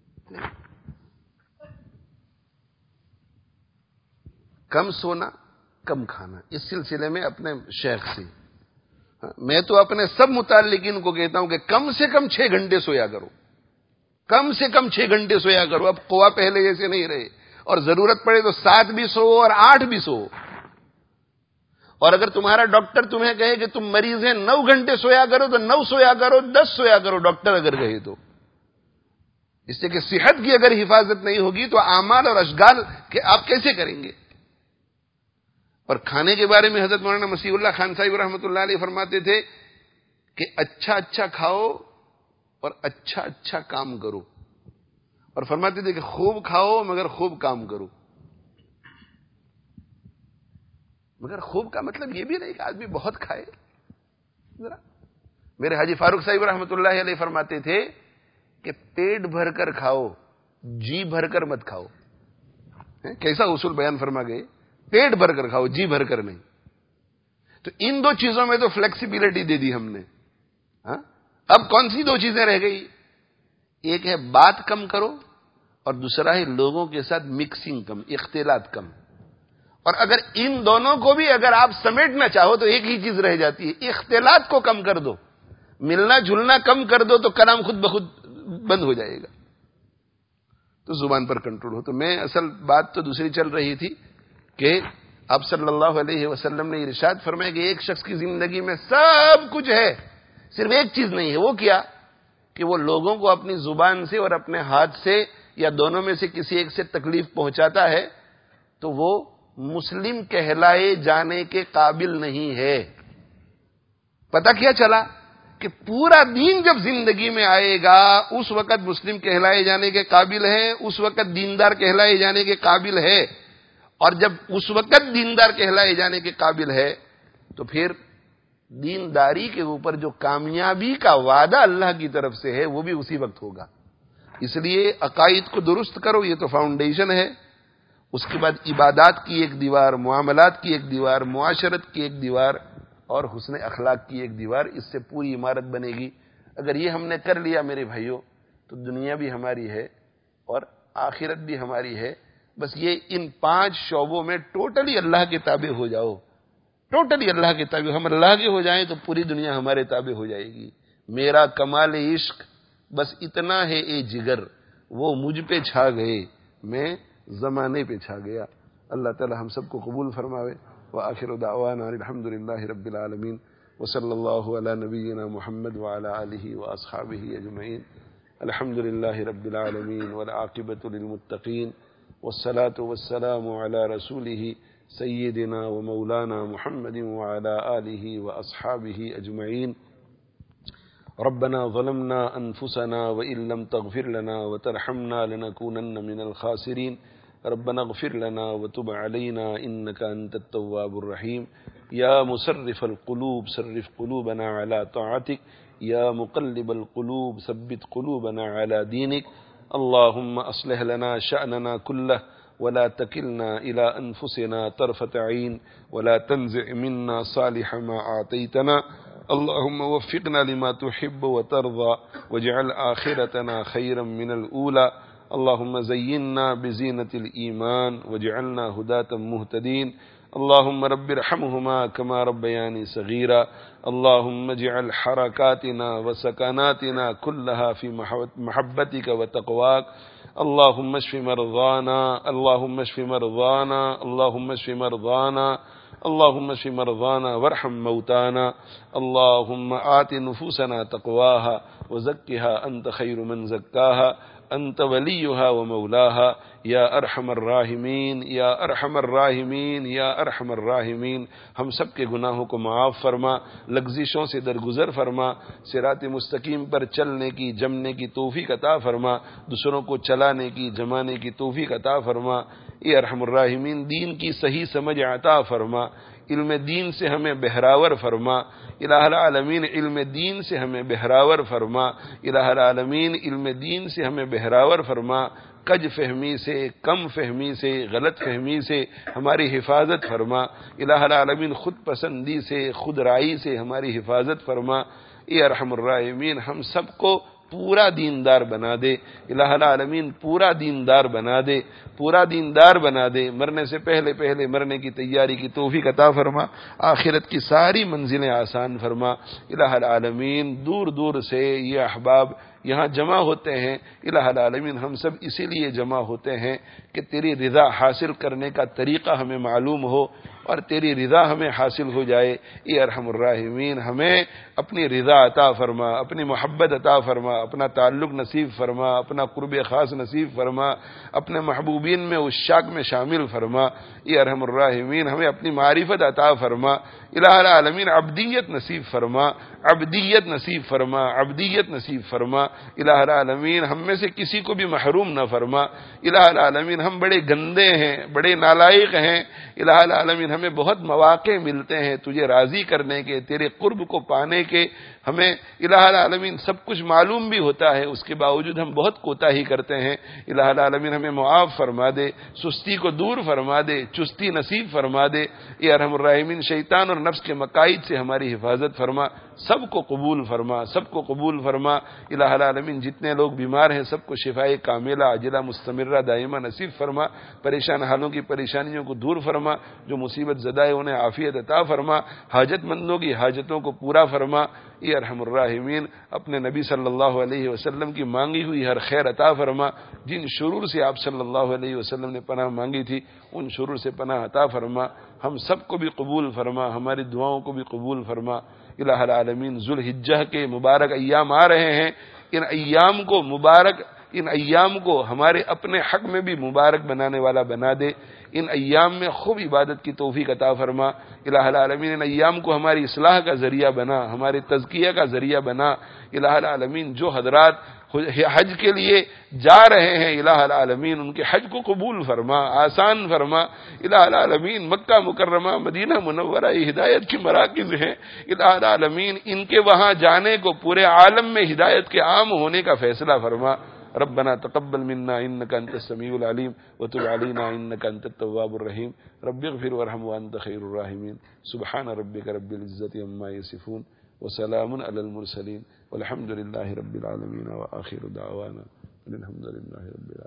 کم سونا کم کھانا. اس سلسلے میں اپنے شیخ سے میں تو اپنے سب متعلقین کو کہتا ہوں کہ کم سے کم چھ گھنٹے سویا کرو, کم سے کم چھ گھنٹے سویا کرو. اب قوا پہلے جیسے نہیں رہے, اور ضرورت پڑے تو سات بھی سو اور آٹھ بھی سو. اور اگر تمہارا ڈاکٹر تمہیں کہے کہ تم مریض ہیں نو گھنٹے سویا کرو تو نو سویا کرو, دس سویا کرو, ڈاکٹر اگر کہے تو. اس سے کہ صحت کی اگر حفاظت نہیں ہوگی تو اعمال اور اشغال کہ آپ کیسے کریں گے. اور کھانے کے بارے میں حضرت مولانا مسیح اللہ خان صاحب رحمۃ اللہ علیہ فرماتے تھے کہ اچھا اچھا کھاؤ اور اچھا اچھا کام کرو. اور فرماتے تھے کہ خوب کھاؤ مگر خوب کام کرو. مگر خوب کا مطلب یہ بھی نہیں کہ آدمی بہت کھائے. ذرا میرے حاجی فاروق صاحب رحمۃ اللہ علیہ فرماتے تھے کہ پیٹ بھر کر کھاؤ, جی بھر کر مت کھاؤ. کیسا اصول بیان فرما گئے, پیٹ بھر کر کھاؤ, جی بھر کر نہیں. تو ان دو چیزوں میں تو فلیکسیبلٹی دے دی ہم نے. ہاں اب کون سی دو چیزیں رہ گئی؟ ایک ہے بات کم کرو, اور دوسرا ہے لوگوں کے ساتھ مکسنگ کم, اختلاط کم. اور اگر ان دونوں کو بھی اگر آپ سمیٹنا چاہو تو ایک ہی چیز رہ جاتی ہے, اختلاط کو کم کر دو, ملنا جلنا کم کر دو تو کلام خود بخود بند ہو جائے گا، تو زبان پر کنٹرول ہو۔ تو میں اصل بات تو دوسری چل رہی تھی کہ آپ صلی اللہ علیہ وسلم نے ارشاد فرمایا کہ ایک شخص کی زندگی میں سب کچھ ہے، صرف ایک چیز نہیں ہے۔ وہ کیا؟ کہ وہ لوگوں کو اپنی زبان سے اور اپنے ہاتھ سے یا دونوں میں سے کسی ایک سے تکلیف پہنچاتا ہے تو وہ مسلم کہلائے جانے کے قابل نہیں ہے۔ پتہ کیا چلا کہ پورا دین جب زندگی میں آئے گا اس وقت مسلم کہلائے جانے کے قابل ہے، اس وقت دیندار کہلائے جانے کے قابل ہے، اور جب اس وقت دیندار کہلائے جانے کے قابل ہے تو پھر دینداری کے اوپر جو کامیابی کا وعدہ اللہ کی طرف سے ہے وہ بھی اسی وقت ہوگا۔ اس لیے عقائد کو درست کرو، یہ تو فاؤنڈیشن ہے۔ اس کے بعد عبادات کی ایک دیوار، معاملات کی ایک دیوار، معاشرت کی ایک دیوار اور حسن اخلاق کی ایک دیوار، اس سے پوری عمارت بنے گی۔ اگر یہ ہم نے کر لیا میرے بھائیوں تو دنیا بھی ہماری ہے اور آخرت بھی ہماری ہے۔ بس یہ ان پانچ شعبوں میں ٹوٹلی اللہ کے تابع ہو جاؤ، ٹوٹلی اللہ کے تابع۔ ہم اللہ کے ہو جائیں تو پوری دنیا ہمارے تابع ہو جائے گی۔ میرا کمال عشق بس اتنا ہے اے جگر، وہ مجھ پہ چھا گئے میں زمانے پہ چھا گیا۔ اللہ تعالی ہم سب کو قبول فرماوے۔ وآخر دعوانا الحمد للہ رب العالمین، وصلی اللہ علی نبینا محمد وعلی آلہ واصحابہ اجمعین۔ الحمد للہ رب العالمین والعاقبۃ للمتقین، والصلاة والسلام علی رسولہ سیدنا ومولانا محمد وعلی آلہ واصحابہ اجمعین۔ ربنا ظلمنا انفسنا وان لم تغفر لنا وترحمنا لنكونن من الخاسرین۔ ربنا اغفر لنا وتب علينا انك انت التواب الرحيم۔ يا مصرف القلوب صرف قلوبنا على طاعتك، يا مقلب القلوب ثبت قلوبنا على دينك۔ اللهم اصلح لنا شأننا كله ولا تكلنا الى انفسنا طرفة عين، ولا تنزع منا صالح ما اعطيتنا۔ اللهم وفقنا لما تحب وترضى واجعل آخرتنا خيرا من الأولى۔ اللهم زينا بزينة الإيمان واجعلنا هداة مهتدين۔ اللهم رب ارحمهما كما ربياني صغيرا۔ اللهم اجعل حركاتنا وسكناتنا كلها في محبتك وتقواك۔ اللهم اشف مرضانا، اللهم اشف مرضانا، اللهم اشف مرضانا، اللهم اشف مرضانا وارحم موتانا۔ اللهم آت نفوسنا تقواها وزكها أنت خير من زكاها، انت ولیها و مولاها۔ یا ارحم الراحمین، یا ارحم الراحمین، یا ارحم الراحمین۔ ہم سب کے گناہوں کو معاف فرما، لغزشوں سے درگزر فرما، صراط مستقیم پر چلنے کی جمنے کی توفیق عطا فرما، دوسروں کو چلانے کی جمانے کی توفیق عطا فرما۔ اے ارحم الراحمین، دین کی صحیح سمجھ عطا فرما، علم دین سے ہمیں بہراور فرما۔ الہ العالمین، علم دین سے ہمیں بہراور فرما۔ الہ العالمین، علم دین سے ہمیں بہراور فرما۔ کج فہمی سے، کم فہمی سے، غلط فہمی سے ہماری حفاظت فرما۔ الہ العالمین، خود پسندی سے، خود رائی سے ہماری حفاظت فرما۔ اے ارحم الراحمین، ہم سب کو پورا دیندار بنا دے۔ الہ العالمین، پورا دیندار بنا دے، پورا دیندار بنا دے۔ مرنے سے پہلے پہلے مرنے کی تیاری کی توفیق عطا فرما، آخرت کی ساری منزلیں آسان فرما۔ الہ العالمین، دور دور سے یہ احباب یہاں جمع ہوتے ہیں۔ الہ العالمین، ہم سب اسی لیے جمع ہوتے ہیں کہ تیری رضا حاصل کرنے کا طریقہ ہمیں معلوم ہو اور تیری رضا ہمیں حاصل ہو جائے۔ اے ارحم الراحمین، ہمیں اپنی رضا عطا فرما، اپنی محبت عطا فرما، اپنا تعلق نصیب فرما، اپنا قرب خاص نصیب فرما، اپنے محبوبین میں عشاق میں شامل فرما۔ اے ارحم الراحمین، ہمیں اپنی معرفت عطا فرما۔ الہ العالمین، عبدیت نصیب فرما، عبدیت نصیب فرما، عبدیت نصیب فرما۔ الہ العالمین، ہم میں سے کسی کو بھی محروم نہ فرما۔ الہ العالمین، ہم بڑے گندے ہیں، بڑے نالائق ہیں۔ الہ العالمین، ہمیں بہت مواقع ملتے ہیں تجھے راضی کرنے کے، تیرے قرب کو پانے کے۔ ہمیں الہ العالمین سب کچھ معلوم بھی ہوتا ہے، اس کے باوجود ہم بہت کوتاہی کرتے ہیں۔ الہ العالمین، ہمیں معاف فرما دے، سستی کو دور فرما دے، چستی نصیب فرما دے۔ اے ارحم الراحمین، شیطان اور نفس کے مقائد سے ہماری حفاظت فرما، سب کو قبول فرما، سب کو قبول فرما۔ الہ العالمین، جتنے لوگ بیمار ہیں سب کو شفائے کاملہ عاجلہ مستمرہ دائمہ نصیب فرما، پریشان حالوں کی پریشانیوں کو دور فرما، جو مصیبت مصیبت زدہ ہے انہیں عافیت عطا فرما، حاجت مندوں کی حاجتوں کو پورا فرما، اے ارحم الراحمین اپنے نبی صلی اللہ علیہ وسلم کی مانگی ہوئی ہر خیر عطا فرما، جن شرور سے آپ صلی اللہ علیہ وسلم نے پناہ مانگی تھی ان شرور سے پناہ عطا فرما، ہم سب کو بھی قبول فرما، ہماری دعاؤں کو بھی قبول فرما۔ الہ العالمین، ذوالحجہ کے مبارک ایام آ رہے ہیں، ان ایام کو مبارک ان ایام کو ہمارے اپنے حق میں بھی مبارک بنانے والا بنا دے، ان ایام میں خوب عبادت کی توفیق عطا فرما۔ الہ العالمین ان ایام کو ہماری اصلاح کا ذریعہ بنا، ہمارے تزکیہ کا ذریعہ بنا۔ الہ العالمین جو حضرات حج کے لیے جا رہے ہیں الہ العالمین ان کے حج کو قبول فرما، آسان فرما۔ الہ العالمین مکہ مکرمہ مدینہ منورہ یہ ہدایت کی مراکز ہیں، الہ العالمین ان کے وہاں جانے کو پورے عالم میں ہدایت کے عام ہونے کا فیصلہ فرما۔ ربنا تقبل منا انك انت السميع العليم وتب علينا انك انت التواب الرحيم رب اغفر وارحم وانت خير الراحمين سبحان ربك رب العزة عما يصفون وسلام على المرسلين والحمد لله رب العالمين واخر دعوانا الحمد لله رب العالمين.